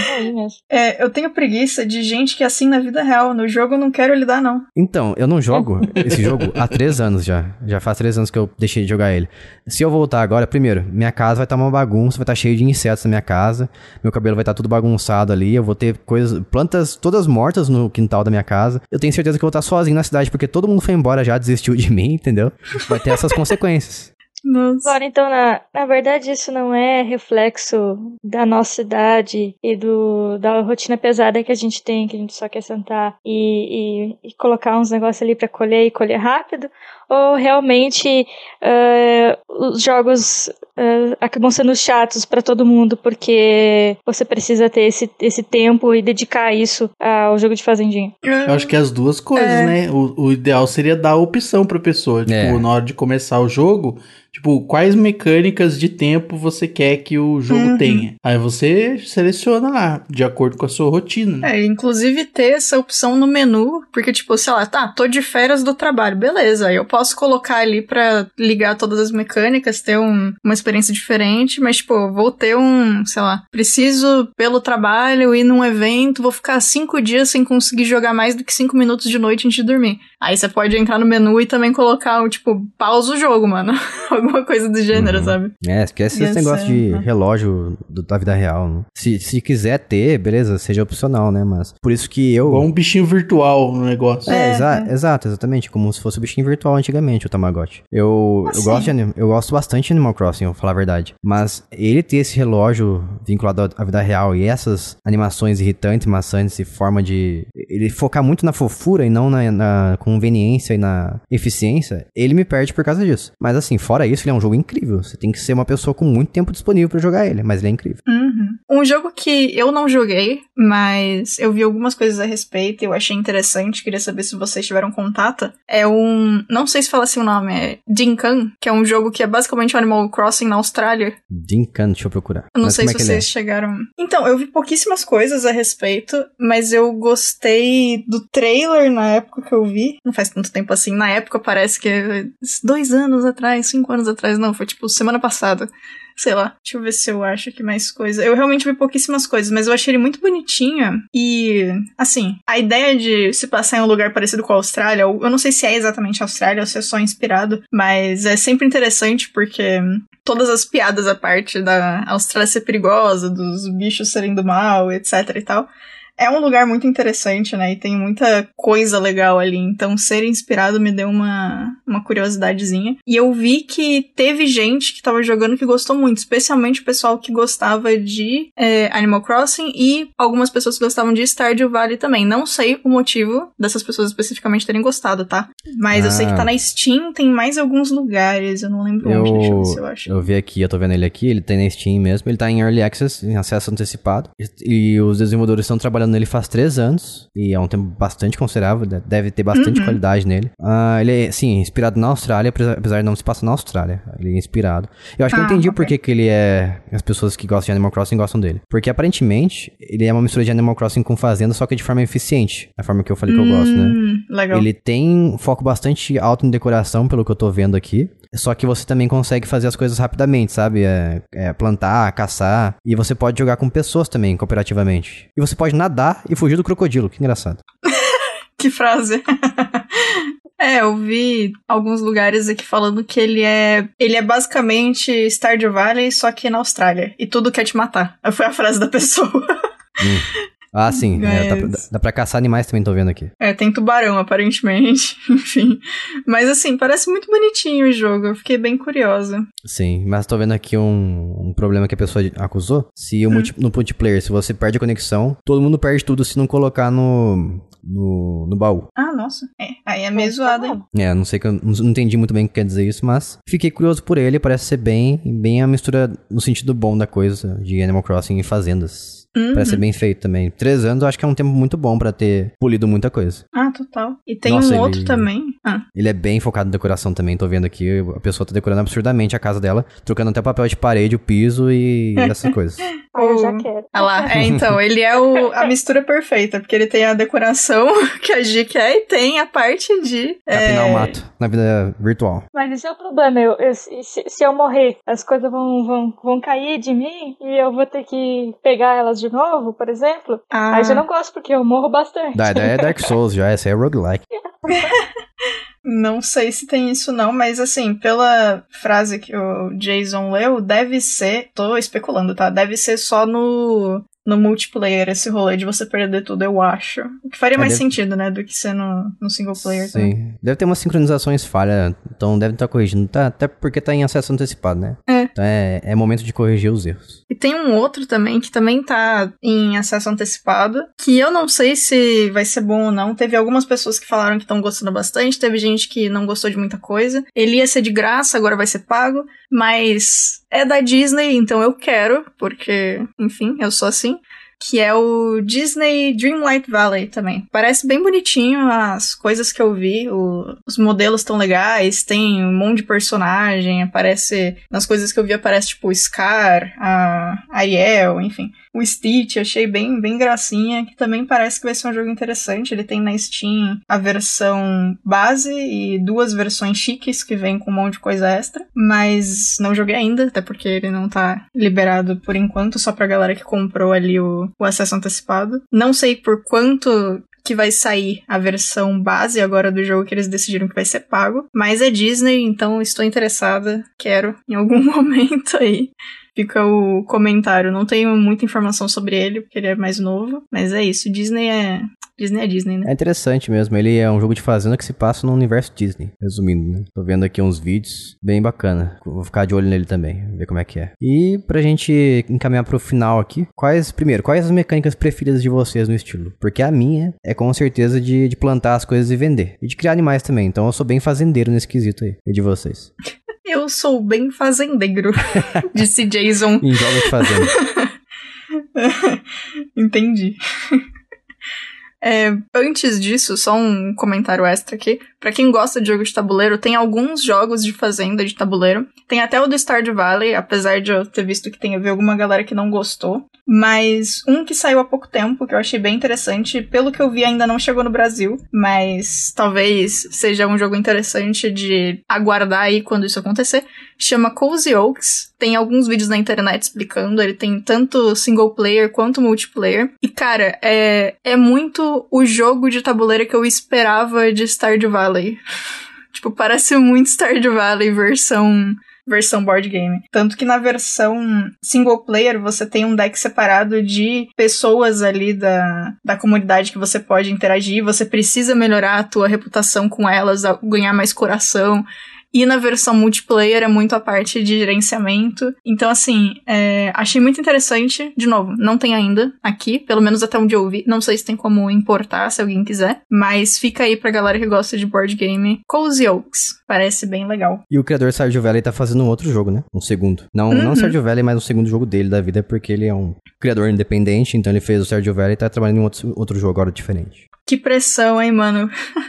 mesmo. É, eu tenho preguiça de gente que é assim na vida real. No jogo eu não quero lidar, não. Então, eu não jogo esse jogo há três anos já. Já faz três anos que eu deixei de jogar ele. Se eu voltar agora, primeiro, minha casa vai estar uma bagunça, vai estar cheio de insetos na minha casa, meu cabelo vai estar tudo bagunçado ali, eu vou ter coisas, plantas todas mortas no quintal da minha casa. Eu tenho certeza que eu vou estar sozinho na cidade, porque todo mundo foi embora já, desistiu de mim, entendeu? Vai ter essas consequências. Nossa. Agora, então, na, na verdade, isso não é reflexo da nossa idade e do, da rotina pesada que a gente tem, que a gente só quer sentar e, e, e colocar uns negócios ali pra colher e colher rápido? Ou realmente uh, os jogos uh, acabam sendo chatos pra todo mundo porque você precisa ter esse, esse tempo e dedicar isso ao jogo de fazendinha? Eu acho que as duas coisas, É. né? O, o ideal seria dar a opção pra pessoa. Tipo, É. na hora de começar o jogo, tipo, quais mecânicas de tempo você quer que o jogo Uhum. tenha. Aí você seleciona lá, de acordo com a sua rotina, né? É, inclusive ter essa opção no menu, porque, tipo, sei lá, tá, tô de férias do trabalho, beleza, aí eu posso colocar ali pra ligar todas as mecânicas, ter um, uma experiência diferente, mas, tipo, vou ter um, sei lá, preciso, pelo trabalho, ir num evento, vou ficar cinco dias sem conseguir jogar mais do que cinco minutos de noite antes de dormir. Aí você pode entrar no menu e também colocar, tipo, pausa o jogo, mano. Alguma coisa do gênero, Uhum. sabe? É, esquece Ia esse negócio ser, de né? relógio do- da vida real, né? Se, se quiser ter, beleza, seja opcional, né? Mas por isso que eu... Igual um bichinho virtual no negócio. É, É, exa- é. exato, exatamente, como se fosse o bichinho virtual antigamente, o Tamagotchi. Eu, eu, Assim. gosto de, anim- eu gosto bastante de Animal Crossing, vou falar a verdade. Mas ele ter esse relógio vinculado à à vida real e essas animações irritantes, maçantes e forma de... Ele focar muito na fofura e não na, na conveniência e na eficiência, ele me perde por causa disso. Mas assim, fora isso, ele é um jogo incrível. Você tem que ser uma pessoa com muito tempo disponível pra jogar ele, mas ele é incrível. Uhum. Um jogo que eu não joguei, mas eu vi algumas coisas a respeito e eu achei interessante, queria saber se vocês tiveram contato, é um... não sei se fala assim o nome, é Dinkan, que é um jogo que é basicamente um Animal Crossing na Austrália. Dinkan, deixa eu procurar. Eu não Mas sei como se é que ele vocês chegaram... Então, eu vi pouquíssimas coisas a respeito, mas eu gostei do trailer na época que eu vi. Não faz tanto tempo assim. Na época parece que é dois anos atrás, cinco anos atrás. Não, foi tipo semana passada. Sei lá, deixa eu ver se eu acho que mais coisa. Eu realmente vi pouquíssimas coisas, mas eu achei ele muito bonitinho. E, assim, a ideia de se passar em um lugar parecido com a Austrália, eu não sei se é exatamente a Austrália ou se é só inspirado, mas é sempre interessante porque todas as piadas à parte da Austrália ser perigosa, dos bichos serem do mal, etc e tal. É um lugar muito interessante, né? E tem muita coisa legal ali. Então, ser inspirado me deu uma, uma curiosidadezinha. E eu vi que teve gente que tava jogando que gostou muito. Especialmente o pessoal que gostava de é, Animal Crossing. E algumas pessoas que gostavam de Stardew Valley também. Não sei o motivo dessas pessoas especificamente terem gostado, tá? Mas Ah. eu sei que tá na Steam, tem mais alguns lugares. Eu não lembro Eu, onde, deixa eu ver se eu acho. eu vi aqui, eu tô vendo ele aqui, ele tem na Steam mesmo, ele tá em Early Access, em acesso antecipado, e, e os desenvolvedores estão trabalhando nele faz três anos, e é um tempo bastante considerável, de- deve ter bastante Uhum. qualidade nele. Ah, ele é, sim, inspirado na Austrália, apesar apesar de não se passar na Austrália, ele é inspirado. Eu acho que eu Ah, entendi ok. por que que ele é, as pessoas que gostam de Animal Crossing gostam dele. Porque aparentemente, ele é uma mistura de Animal Crossing com Fazenda, só que de forma eficiente, a forma que eu falei que eu gosto, né? Hum, legal. Ele tem um foco bastante alto em decoração, pelo que eu tô vendo aqui. Só que você também consegue fazer as coisas rapidamente, sabe? É, é plantar, caçar. E você pode jogar com pessoas também, cooperativamente. E você pode nadar e fugir do crocodilo. Que engraçado. Que frase. É, eu vi alguns lugares aqui falando que ele é ele é basicamente Stardew Valley, só que na Austrália. E tudo quer te matar. Foi a frase da pessoa. Hum. Ah, sim. É, dá, pra, Mas- dá pra caçar animais também, tô vendo aqui. É, tem tubarão, aparentemente. Enfim. Mas assim, parece muito bonitinho o jogo. Eu fiquei bem curiosa. Sim, mas tô vendo aqui um, um problema que a pessoa acusou. Se o multi, no multiplayer, se você perde a conexão, todo mundo perde tudo se não colocar no, no, no baú. Ah, nossa. É, aí é meio zoado, hein? É, não sei que eu não, não entendi muito bem o que quer dizer isso, mas fiquei curioso por ele, parece ser bem, bem a mistura no sentido bom da coisa, de Animal Crossing e fazendas. Uhum. Parece ser bem feito também. Três anos eu acho que é um tempo muito bom pra ter polido muita coisa. Ah, total. E tem Nossa, um outro ele- também. Ah, Ele é bem focado em decoração também, tô vendo aqui. A pessoa tá decorando absurdamente a casa dela, trocando até o papel de parede, o piso e essas coisas. Ah, eu já O- quero. Ah lá, é, então, ele é o, a mistura perfeita, porque ele tem a decoração que a G quer e tem a parte de... Capinar o é, mato na vida virtual. Mas esse é o problema. Eu, eu- se, se eu morrer, as coisas vão, vão, vão cair de mim e eu vou ter que pegar elas de novo, por exemplo. a- Aí eu não gosto, porque eu morro bastante. Da ideia é Dark Souls já, essa aí é roguelike. Não sei se tem isso não, mas assim, pela frase que o Jason leu, deve ser, tô especulando, tá? Deve ser só no, no multiplayer esse rolê de você perder tudo, eu acho. O que faria É, mais deve- sentido, né, do que ser no, no single player também. Sim. Deve ter umas sincronizações falhas, então deve estar corrigindo. Tá, até porque tá em acesso antecipado, né? É. Então é, é momento de corrigir os erros. E tem um outro também que também tá em acesso antecipado, que eu não sei se vai ser bom ou não. Teve algumas pessoas que falaram que estão gostando bastante, teve gente que não gostou de muita coisa. Ele ia ser de graça, agora vai ser pago, mas é da Disney, então eu quero, porque, enfim, eu sou assim. Que é o Disney Dreamlight Valley também. Parece bem bonitinho as coisas que eu vi, o- os modelos tão legais, tem um monte de personagem, aparece, nas coisas que eu vi aparece tipo o Scar, a Ariel, enfim. O Stitch, achei bem, bem gracinha, que também parece que vai ser um jogo interessante. Ele tem na Steam a versão base e duas versões chiques que vem com um monte de coisa extra, mas não joguei ainda, até porque ele não tá liberado por enquanto, só pra galera que comprou ali o, o acesso antecipado. Não sei por quanto que vai sair a versão base agora do jogo, que eles decidiram que vai ser pago, mas é Disney, então estou interessada, quero em algum momento aí. Fica o comentário. Não tenho muita informação sobre ele, porque ele é mais novo. Mas é isso. Disney é... Disney é Disney, né? É interessante mesmo. Ele é um jogo de fazenda que se passa no universo Disney. Resumindo, né? Tô vendo aqui uns vídeos bem bacana. Vou ficar de olho nele também, ver como é que é. E pra gente encaminhar pro final aqui, quais, primeiro, quais as mecânicas preferidas de vocês no estilo? Porque a minha é com certeza de, de plantar as coisas e vender. E de criar animais também. Então eu sou bem fazendeiro nesse quesito aí. E de vocês? Eu sou bem fazendeiro, disse Jason. Em jogos de fazenda. Entendi. É, antes disso, só um comentário extra aqui. Pra quem gosta de jogo de tabuleiro, tem alguns jogos de fazenda de tabuleiro. Tem até o do Stardew Valley, apesar de eu ter visto que tem alguma galera que não gostou. Mas um que saiu há pouco tempo, que eu achei bem interessante, pelo que eu vi ainda não chegou no Brasil, mas talvez seja um jogo interessante de aguardar aí quando isso acontecer, chama Cozy Oaks. Tem alguns vídeos na internet explicando, ele tem tanto single player quanto multiplayer. E cara, é, é muito o jogo de tabuleiro que eu esperava de Stardew Valley. Tipo, parece muito Stardew Valley versão... versão board game. Tanto que na versão single player você tem um deck separado de pessoas ali da, da comunidade que você pode interagir, você precisa melhorar a tua reputação com elas, ganhar mais coração. E na versão multiplayer é muito a parte de gerenciamento. Então, assim, é, achei muito interessante. De novo, não tem ainda aqui, pelo menos até onde eu vi. Não sei se tem como importar, se alguém quiser. Mas fica aí pra galera que gosta de board game. Cozy Oaks. Parece bem legal. E o criador Stardew Valley tá fazendo um outro jogo, né? Um segundo. Não, Uhum. não Stardew Valley, mas um segundo jogo dele da vida, porque ele é um criador independente, então ele fez o Stardew Valley e tá trabalhando em outro, outro jogo agora diferente. Que pressão, hein, mano?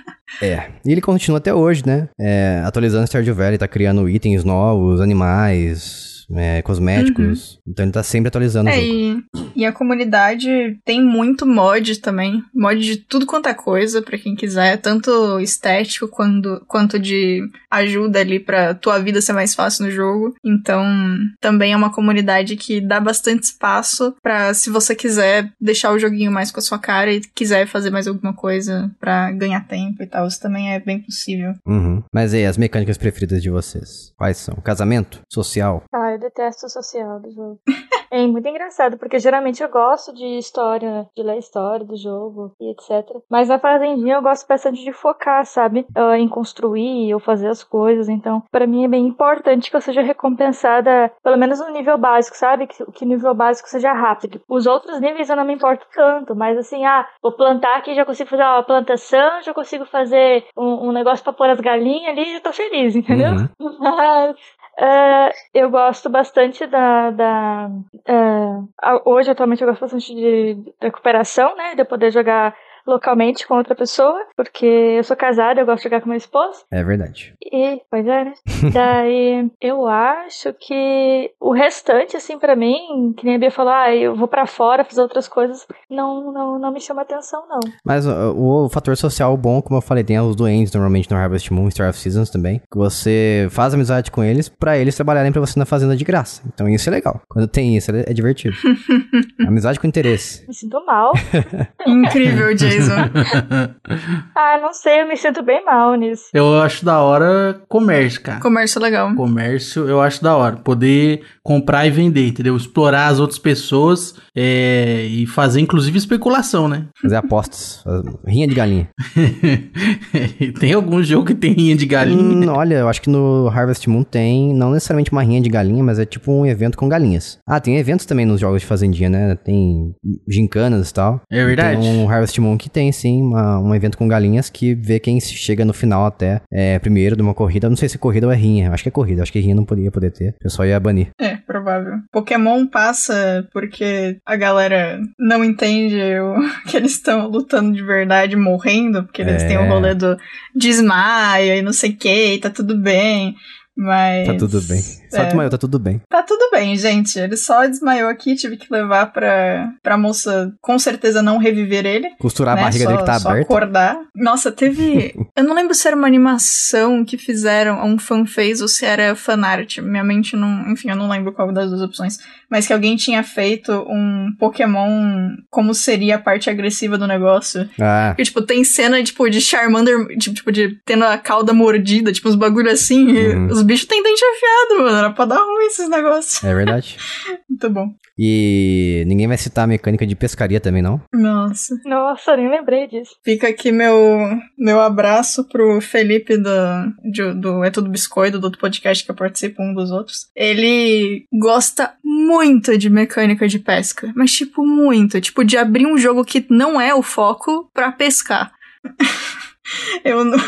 É, e ele continua até hoje, né? É, atualizando o Stardew Valley, tá criando itens novos, animais, é, cosméticos. Uhum. Então ele tá sempre atualizando é, o jogo. E, e a comunidade tem muito mod também. Mod de tudo quanto é coisa, pra quem quiser. Tanto estético quanto, quanto de ajuda ali pra tua vida ser mais fácil no jogo. Então, também é uma comunidade que dá bastante espaço pra, se você quiser deixar o joguinho mais com a sua cara e quiser fazer mais alguma coisa pra ganhar tempo e tal. Isso também é bem possível. Uhum. Mas aí, as mecânicas preferidas de vocês? Quais são? Casamento? Social? Ah, eu detesto o social do jogo. É muito engraçado, porque geralmente eu gosto de história, de ler a história do jogo e etcétera. Mas na fazendinha eu gosto bastante de focar, sabe? Uh, em construir ou fazer as coisas. Então, pra mim é bem importante que eu seja recompensada, pelo menos no nível básico, sabe? Que, que o nível básico seja rápido. Os outros níveis eu não me importo tanto, mas assim, ah, vou plantar aqui, já consigo fazer uma plantação, já consigo fazer um, um negócio pra pôr as galinhas ali, já tô feliz, entendeu? Uhum. Mas... Uh, eu gosto bastante da... da uh, hoje, atualmente, eu gosto bastante de recuperação, né? De eu poder jogar localmente com outra pessoa, porque eu sou casada, eu gosto de jogar com meu esposo. É verdade. E, pois é, né? Daí, eu acho que o restante, assim, pra mim, que nem a Bia falou, ah, eu vou pra fora fazer outras coisas, não, não, não me chama atenção, não. Mas o, o fator social bom, como eu falei, tem os doentes normalmente no Harvest Moon, Star of Seasons também, que você faz amizade com eles pra eles trabalharem pra você na fazenda de graça. Então isso é legal. Quando tem isso, é divertido. Amizade com interesse. Me sinto mal. Incrível, Jason. Ah, não sei, eu me sinto bem mal nisso. Eu acho da hora comércio, cara. Comércio legal. Comércio eu acho da hora. Poder comprar e vender, entendeu? Explorar as outras pessoas é, e fazer inclusive especulação, né? Fazer apostas. Rinha de galinha. Tem algum jogo que tem rinha de galinha? Hum, olha, eu acho que no Harvest Moon tem, não necessariamente uma rinha de galinha, mas é tipo um evento com galinhas. Ah, tem eventos também nos jogos de fazendinha, né? Tem gincanas e tal. É verdade. Tem um Harvest Moon que tem, sim, uma, um evento com galinhas que vê quem chega no final até é, primeiro de uma corrida. Eu não sei se corrida ou é rinha. Acho que é corrida. Acho que rinha não poderia poder ter. O pessoal ia banir. É, provável. Pokémon passa porque a galera não entende o, que eles estão lutando de verdade, morrendo, porque eles É. têm o rolê do desmaio e não sei o que, e tá tudo bem. Mas... Tá tudo bem. Só É. tu, mas tá tudo bem. Tá tudo bem, gente. Ele só desmaiou aqui, tive que levar pra, pra moça, com certeza, não reviver ele. Costurar né? a barriga só, dele que tá só aberta. acordar. Nossa, teve... eu não lembro se era uma animação que fizeram, um fã fez, ou se era fanart. Minha mente não... Enfim, eu não lembro qual das duas opções. Mas que alguém tinha feito um Pokémon como seria a parte agressiva do negócio. Ah, E, tipo, tem cena, tipo, de Charmander, tipo, tipo, de tendo a cauda mordida, tipo, uns bagulho assim. Uhum. E os bichos têm dente afiado, mano. Era pra dar ruim esses negócios. é verdade. Muito bom. E ninguém vai citar a mecânica de pescaria também, não? Nossa. Nossa, nem lembrei disso. Fica aqui meu, meu abraço pro Felipe do, de- do É Tudo Biscoito, do outro podcast que eu participo, um dos outros. Ele gosta muito de mecânica de pesca. Mas, tipo, muito. Tipo, de abrir um jogo que não é o foco pra pescar. Eu não,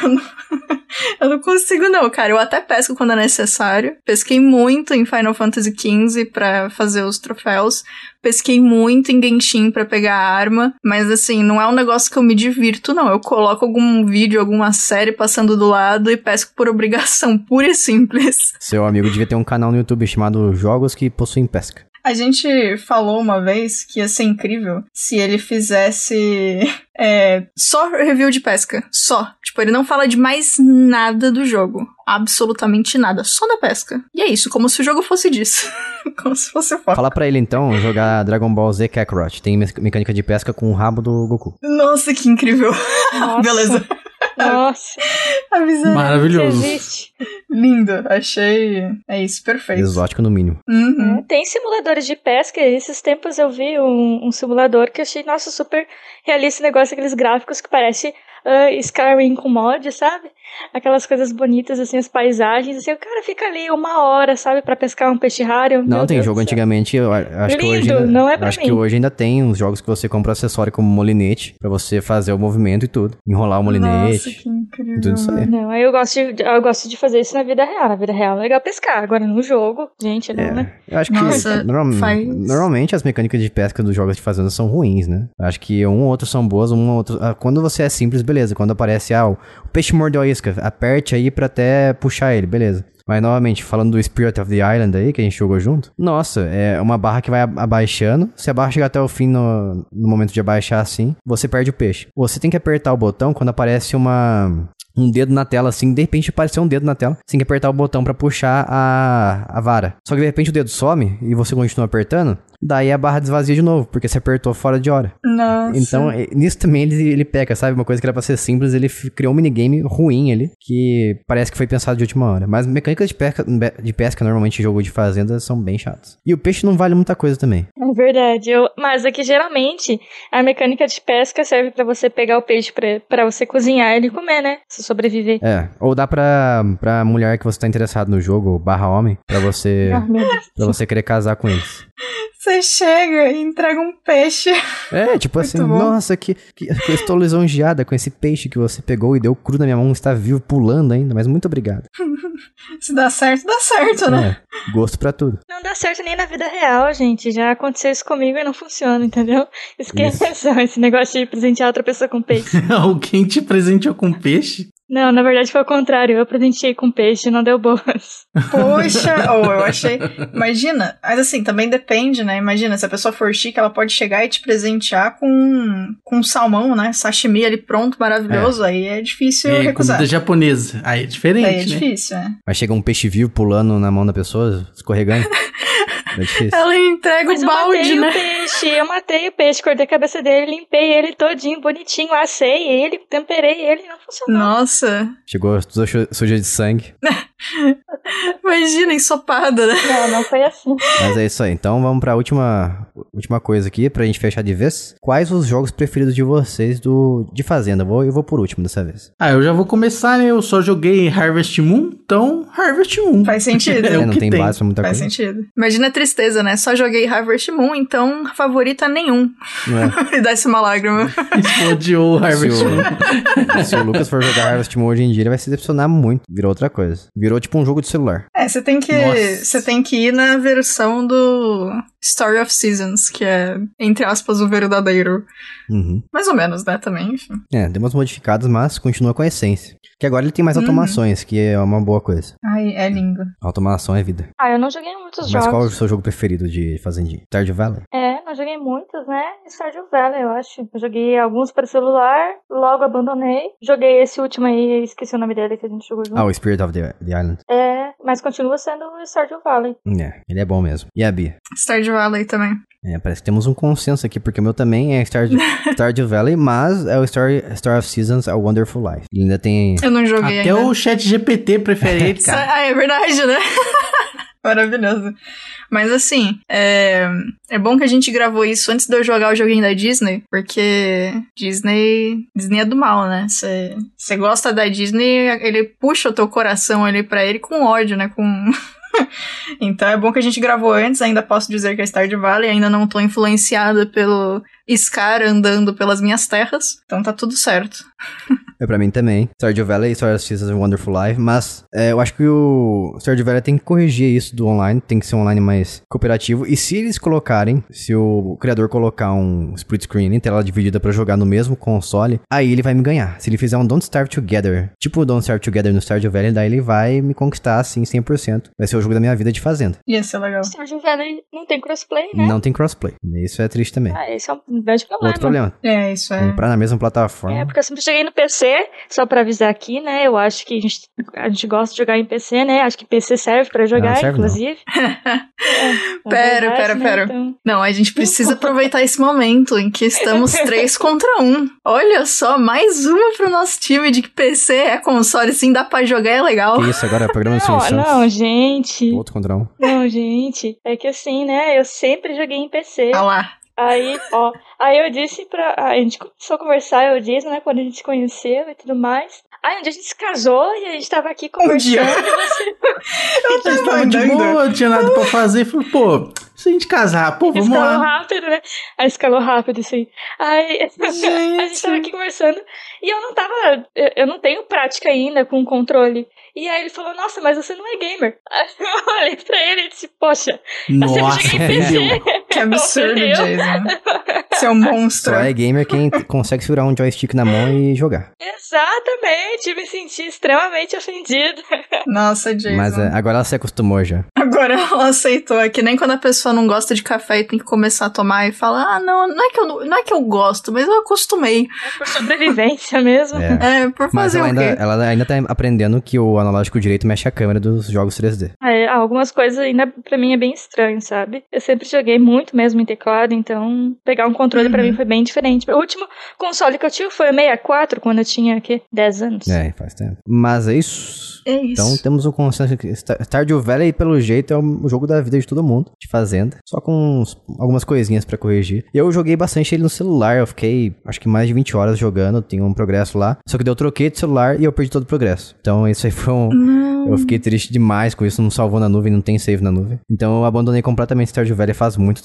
eu não consigo não, cara. Eu até pesco quando é necessário. Pesquei muito em Final Fantasy quinze pra fazer os troféus. Pesquei muito em Genshin pra pegar a arma. Mas assim, não é um negócio que eu me divirto, não. Eu coloco algum vídeo, alguma série passando do lado e pesco por obrigação, pura e simples. Seu amigo devia ter um canal no YouTube chamado Jogos que Possuem Pesca. A gente falou uma vez que ia ser incrível se ele fizesse é, só review de pesca. Só. Tipo, ele não fala de mais nada do jogo. Absolutamente nada. Só da pesca. E é isso, como se o jogo fosse disso. Como se fosse o foco. Fala pra ele então jogar Dragon Ball Z Kakarot. Tem me- mecânica de pesca com o rabo do Goku. Nossa, que incrível. Nossa. Beleza. Nossa, Avisando. isso Maravilhoso. existe. Lindo. Achei... É isso, perfeito. Exótico no mínimo. Uhum. É, tem simuladores de pesca. Esses tempos eu vi um, um simulador que eu achei, nossa, super realista. Negócio, aqueles gráficos que parece uh, Skyrim com mod, sabe? Aquelas coisas bonitas, assim, as paisagens. Assim, o cara fica ali uma hora, sabe? Pra pescar um peixe raro. Não, Meu tem Deus jogo do céu. antigamente, eu a- acho que hoje Lindo, ainda, não é pra acho mim. que hoje ainda tem uns jogos que você compra acessório como molinete pra você fazer o movimento e tudo. Enrolar o Nossa, molinete. que incrível. Tudo isso aí. Não, aí eu gosto, de, eu gosto de fazer isso na vida real. Na vida real é legal pescar. Agora no jogo, gente, não, né? Eu acho Nossa, que norm- faz- normalmente as mecânicas de pesca dos jogos de fazenda são ruins, né? Eu acho que um ou outro são boas, um ou outro... ah, quando você é simples, beleza. Quando aparece, ah, o o peixe mordeu a isca, aperte aí pra até puxar ele, beleza. Mas, novamente, falando do Spirit of the Island aí, que a gente jogou junto. Nossa, é uma barra que vai ab- abaixando. Se a barra chegar até o fim no, no momento de abaixar assim, você perde o peixe. Você tem que apertar o botão quando aparece uma... um dedo na tela, assim, de repente apareceu um dedo na tela. Você tem que apertar o botão pra puxar a, a vara. Só que de repente o dedo some e você continua apertando, daí a barra desvazia de novo, porque você apertou fora de hora. Nossa. Então, eh, nisso também ele, ele peca, sabe? Uma coisa que era pra ser simples, ele f- criou um minigame ruim ali, que parece que foi pensado de última hora. Mas mecânicas de pesca, de pesca normalmente, jogo de fazenda, são bem chatos. E o peixe não vale muita coisa também. É verdade. Eu, mas aqui geralmente a mecânica de pesca serve pra você pegar o peixe pra, pra você cozinhar ele e comer, né? Se sobreviver. É, ou dá pra, pra mulher que você tá interessado no jogo, barra homem, pra você, Ah, meu Deus. pra você querer casar com eles. Você chega e entrega um peixe. É, tipo assim, bom. nossa, que, que eu estou lisonjeada com esse peixe que você pegou e deu cru na minha mão, está vivo, pulando ainda, mas muito obrigado. Se dá certo, dá certo, né? É, gosto pra tudo. Não dá certo nem na vida real, gente. Já aconteceu isso comigo e não funciona, entendeu? Esqueça esse negócio de presentear outra pessoa com peixe. Alguém te presenteou com peixe? Não, na verdade foi o contrário. Eu presenteei com peixe e não deu boas. Poxa, ou oh, eu achei... Imagina, mas assim, também depende, né? Imagina, se a pessoa for chique, ela pode chegar e te presentear com, com salmão, né? Sashimi ali pronto, maravilhoso, é. Aí é difícil é, recusar. Comida japonesa, aí é diferente, Aí é né? difícil, é. Mas chega um peixe vivo pulando na mão da pessoa, escorregando. É difícil. Ela entrega Mas o balde, eu matei né? o peixe, eu matei o peixe, cortei a cabeça dele, limpei ele todinho, bonitinho, assei ele, temperei ele, não funcionou. Nossa. Chegou toda suja de sangue. Imagina, ensopada, né? Não, não foi assim. Mas é isso aí. Então vamos pra última, última coisa aqui, pra gente fechar de vez. Quais os jogos preferidos de vocês do, de Fazenda? Eu vou, eu vou por último dessa vez. Ah, eu já vou começar, né? Eu só joguei Harvest Moon, então Harvest Moon. Faz sentido. É, É, o não que tem, tem. base pra muita Faz coisa. sentido. Imagina a tristeza, né? Só joguei Harvest Moon, então favorita nenhum. É. E desce uma lágrima. Explodiu o Harvest Se o- Moon. Se o Lucas for jogar Harvest Moon hoje em dia, ele vai se decepcionar muito. Virou outra coisa. Virou tipo um jogo de celular. É, você tem que Nossa. você tem que ir na versão do Story of Seasons, que é, entre aspas, o verdadeiro. Uhum. Mais ou menos, né, também, enfim. É, deu umas modificadas, mas continua com a essência. Que agora ele tem mais Uhum. automações, que é uma boa coisa. Ai, é lindo. Automação é vida. Ah, eu não joguei muitos Mas jogos. qual é o seu jogo preferido de Fazendinha? Stardew Valley? É, não joguei muitos, né? Stardew Valley, eu acho. Eu joguei alguns para celular, logo abandonei. Joguei esse último aí, esqueci o nome dele que a gente jogou junto. Ah, o Spirit of the, the Island. É, mas continua sendo o Stardew Valley. É, ele é bom mesmo. E a Bia? Stardew Valley também. É, parece que temos um consenso aqui, porque o meu também é Stardew, Stardew Valley, mas é o Story, Story of Seasons, A Wonderful Life. Ele ainda tem... Eu não joguei Até ainda. o chat G P T prefere ele, cara. Ah, é verdade, né? Maravilhoso. Mas assim, é... é bom que a gente gravou isso antes de eu jogar o joguinho da Disney, porque Disney, Disney é do mal, né? Você gosta da Disney, ele puxa o teu coração ali pra ele com ódio, né? Com... Então é bom que a gente gravou antes, ainda posso dizer que é Stardew Valley, ainda não tô influenciada pelo Scar andando pelas minhas terras, então tá tudo certo. É pra mim também. Stardew Valley e Story of Seasons, A Wonderful Life, mas é, eu acho que o Stardew Valley tem que corrigir isso do online, tem que ser um online mais cooperativo, e se eles colocarem, se o criador colocar um split screen em tela dividida pra jogar no mesmo console, aí ele vai me ganhar. Se ele fizer um Don't Starve Together, tipo o Don't Starve Together no Stardew Valley, daí ele vai me conquistar assim cem por cento. Vai ser o jogo da minha vida de Fazenda. Ia ser legal. Stardew Valley não tem crossplay, né? Não tem crossplay. Isso é triste também. Ah, esse é um grande problema. Outro problema. É, isso é. Comprar na mesma plataforma. É, porque eu sempre joguei no P C, só pra avisar aqui, né? Eu acho que a gente, a gente gosta de jogar em P C, né? Acho que P C serve pra jogar, não serve, não. inclusive. É, Pera, verdade, pera, né? pera. Então, Não, a gente precisa aproveitar esse momento em que estamos três contra um. Olha só, mais uma pro nosso time de que P C é console, assim, dá pra jogar, é legal. Que isso agora? Programa de não, solução. não, gente. Outro contra um. Não, gente. É que assim, né? Eu sempre joguei em P C. Ah lá. Aí, ó, aí eu disse pra. A gente começou a conversar, eu disse, né, quando a gente se conheceu e tudo mais. Aí um dia a gente se casou e a gente tava aqui conversando. dia. E você Eu Vocês estavam de andando. boa, não tinha nada pra fazer. Falei, pô, se a gente casar, pô, vamos escalou lá. rápido, né? Aí escalou rápido, assim. Aí a gente tava aqui conversando e eu não tava. Eu, eu não tenho prática ainda com o controle. E aí ele falou, nossa, mas você não é gamer. Aí eu olhei pra ele e disse, poxa, eu Nossa, sempre joguei em P C. entendeu? Que absurdo, Entendeu? Jason. Você é um monstro. Só é gamer quem t- consegue segurar um joystick na mão e jogar. Exatamente, me senti extremamente ofendida. Nossa, Jason. Mas é, agora ela se acostumou já. Agora ela aceitou. É que nem quando a pessoa não gosta de café e tem que começar a tomar e fala, ah, não, não é que eu, não, não é que eu gosto, mas eu acostumei. É por sobrevivência mesmo. É. É, por Mas fazer ela o ainda, quê? ela ainda tá aprendendo que o analógico direito mexe a câmera dos jogos três D. É, algumas coisas ainda pra mim é bem estranho, sabe? Eu sempre joguei muito mesmo em teclado, então pegar um controle Uhum. pra mim foi bem diferente. O último console que eu tive foi o sessenta e quatro, quando eu tinha, o quê? dez anos. É, faz tempo. Mas é isso. É isso. Então temos o consenso que Star- Stardew Valley, pelo jeito, é o jogo da vida de todo mundo, de Fazenda. Só com uns- algumas coisinhas pra corrigir. Eu joguei bastante ele no celular, eu fiquei acho que mais de vinte horas jogando, tinha um progresso lá. Só que daí eu troquei de celular e eu perdi todo o progresso. Então isso aí foi um... Não. Eu fiquei triste demais com isso, não salvou na nuvem, não tem save na nuvem. Então eu abandonei completamente Stardew Valley faz muito tempo.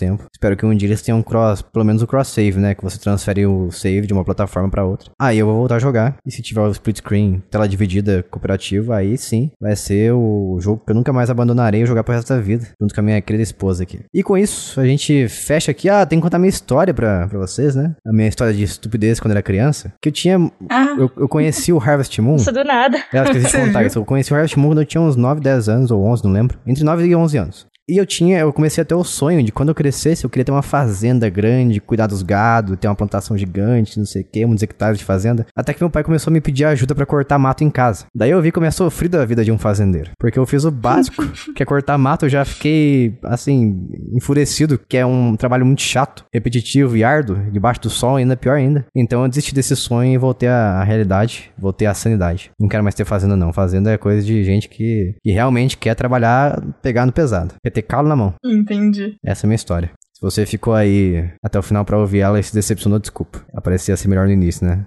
tempo. Espero que um dia eles tenham cross, pelo menos o cross-save, né? Que você transfere o save de uma plataforma pra outra. Aí eu vou voltar a jogar. E se tiver o split screen, tela dividida cooperativa, aí sim, vai ser o jogo que eu nunca mais abandonarei e jogar pro resto da vida. Junto com a minha querida esposa aqui. E com isso, a gente fecha aqui. Ah, tem que contar minha história pra, pra vocês, né? A minha história de estupidez quando era criança. Que eu tinha... Ah. Eu, eu conheci o Harvest Moon. Isso do nada. É, acho que existe contar isso. Eu conheci o Harvest Moon quando eu tinha uns nove, dez anos, ou onze, não lembro. Entre nove e onze anos. E eu tinha, eu comecei a ter o sonho de quando eu crescesse, eu queria ter uma fazenda grande, cuidar dos gado, ter uma plantação gigante, não sei o que, muitos hectares de fazenda. Até que meu pai começou a me pedir ajuda pra cortar mato em casa. Daí eu vi como é sofrido a vida de um fazendeiro. Porque eu fiz o básico, que é cortar mato, eu já fiquei, assim, enfurecido, que é um trabalho muito chato, repetitivo e árduo, debaixo do sol, ainda pior ainda. Então eu desisti desse sonho e voltei à realidade, voltei à sanidade. Não quero mais ter fazenda não, fazenda é coisa de gente que, que realmente quer trabalhar, pegar no pesado. Quer ter calo na mão. Entendi. Essa é a minha história. Se você ficou aí até o final pra ouvir ela e se decepcionou, desculpa. Parecia ser melhor no início, né?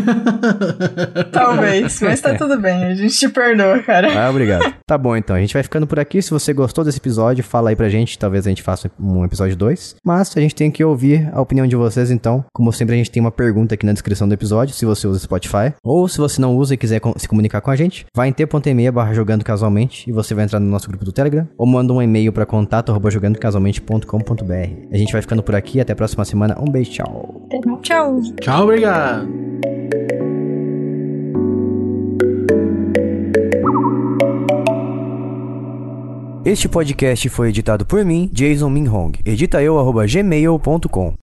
Talvez, mas tá tudo bem. A gente te perdoa, cara. Ah, obrigado. Tá bom, então. A gente vai ficando por aqui. Se você gostou desse episódio, fala aí pra gente. Talvez a gente faça um episódio dois. Mas a gente tem que ouvir a opinião de vocês, então. Como sempre, a gente tem uma pergunta aqui na descrição do episódio, se você usa Spotify. Ou se você não usa e quiser se comunicar com a gente, vai em t.me barra jogando casualmente e você vai entrar no nosso grupo do Telegram. Ou manda um e-mail pra contato arroba jogando casualmente ponto com ponto b r. A gente vai ficando por aqui. Até a próxima semana. Um beijo, tchau. Tchau. Tchau, obrigado. Este podcast foi editado por mim, Jason Minhong. Edita eu, arroba gmail ponto com.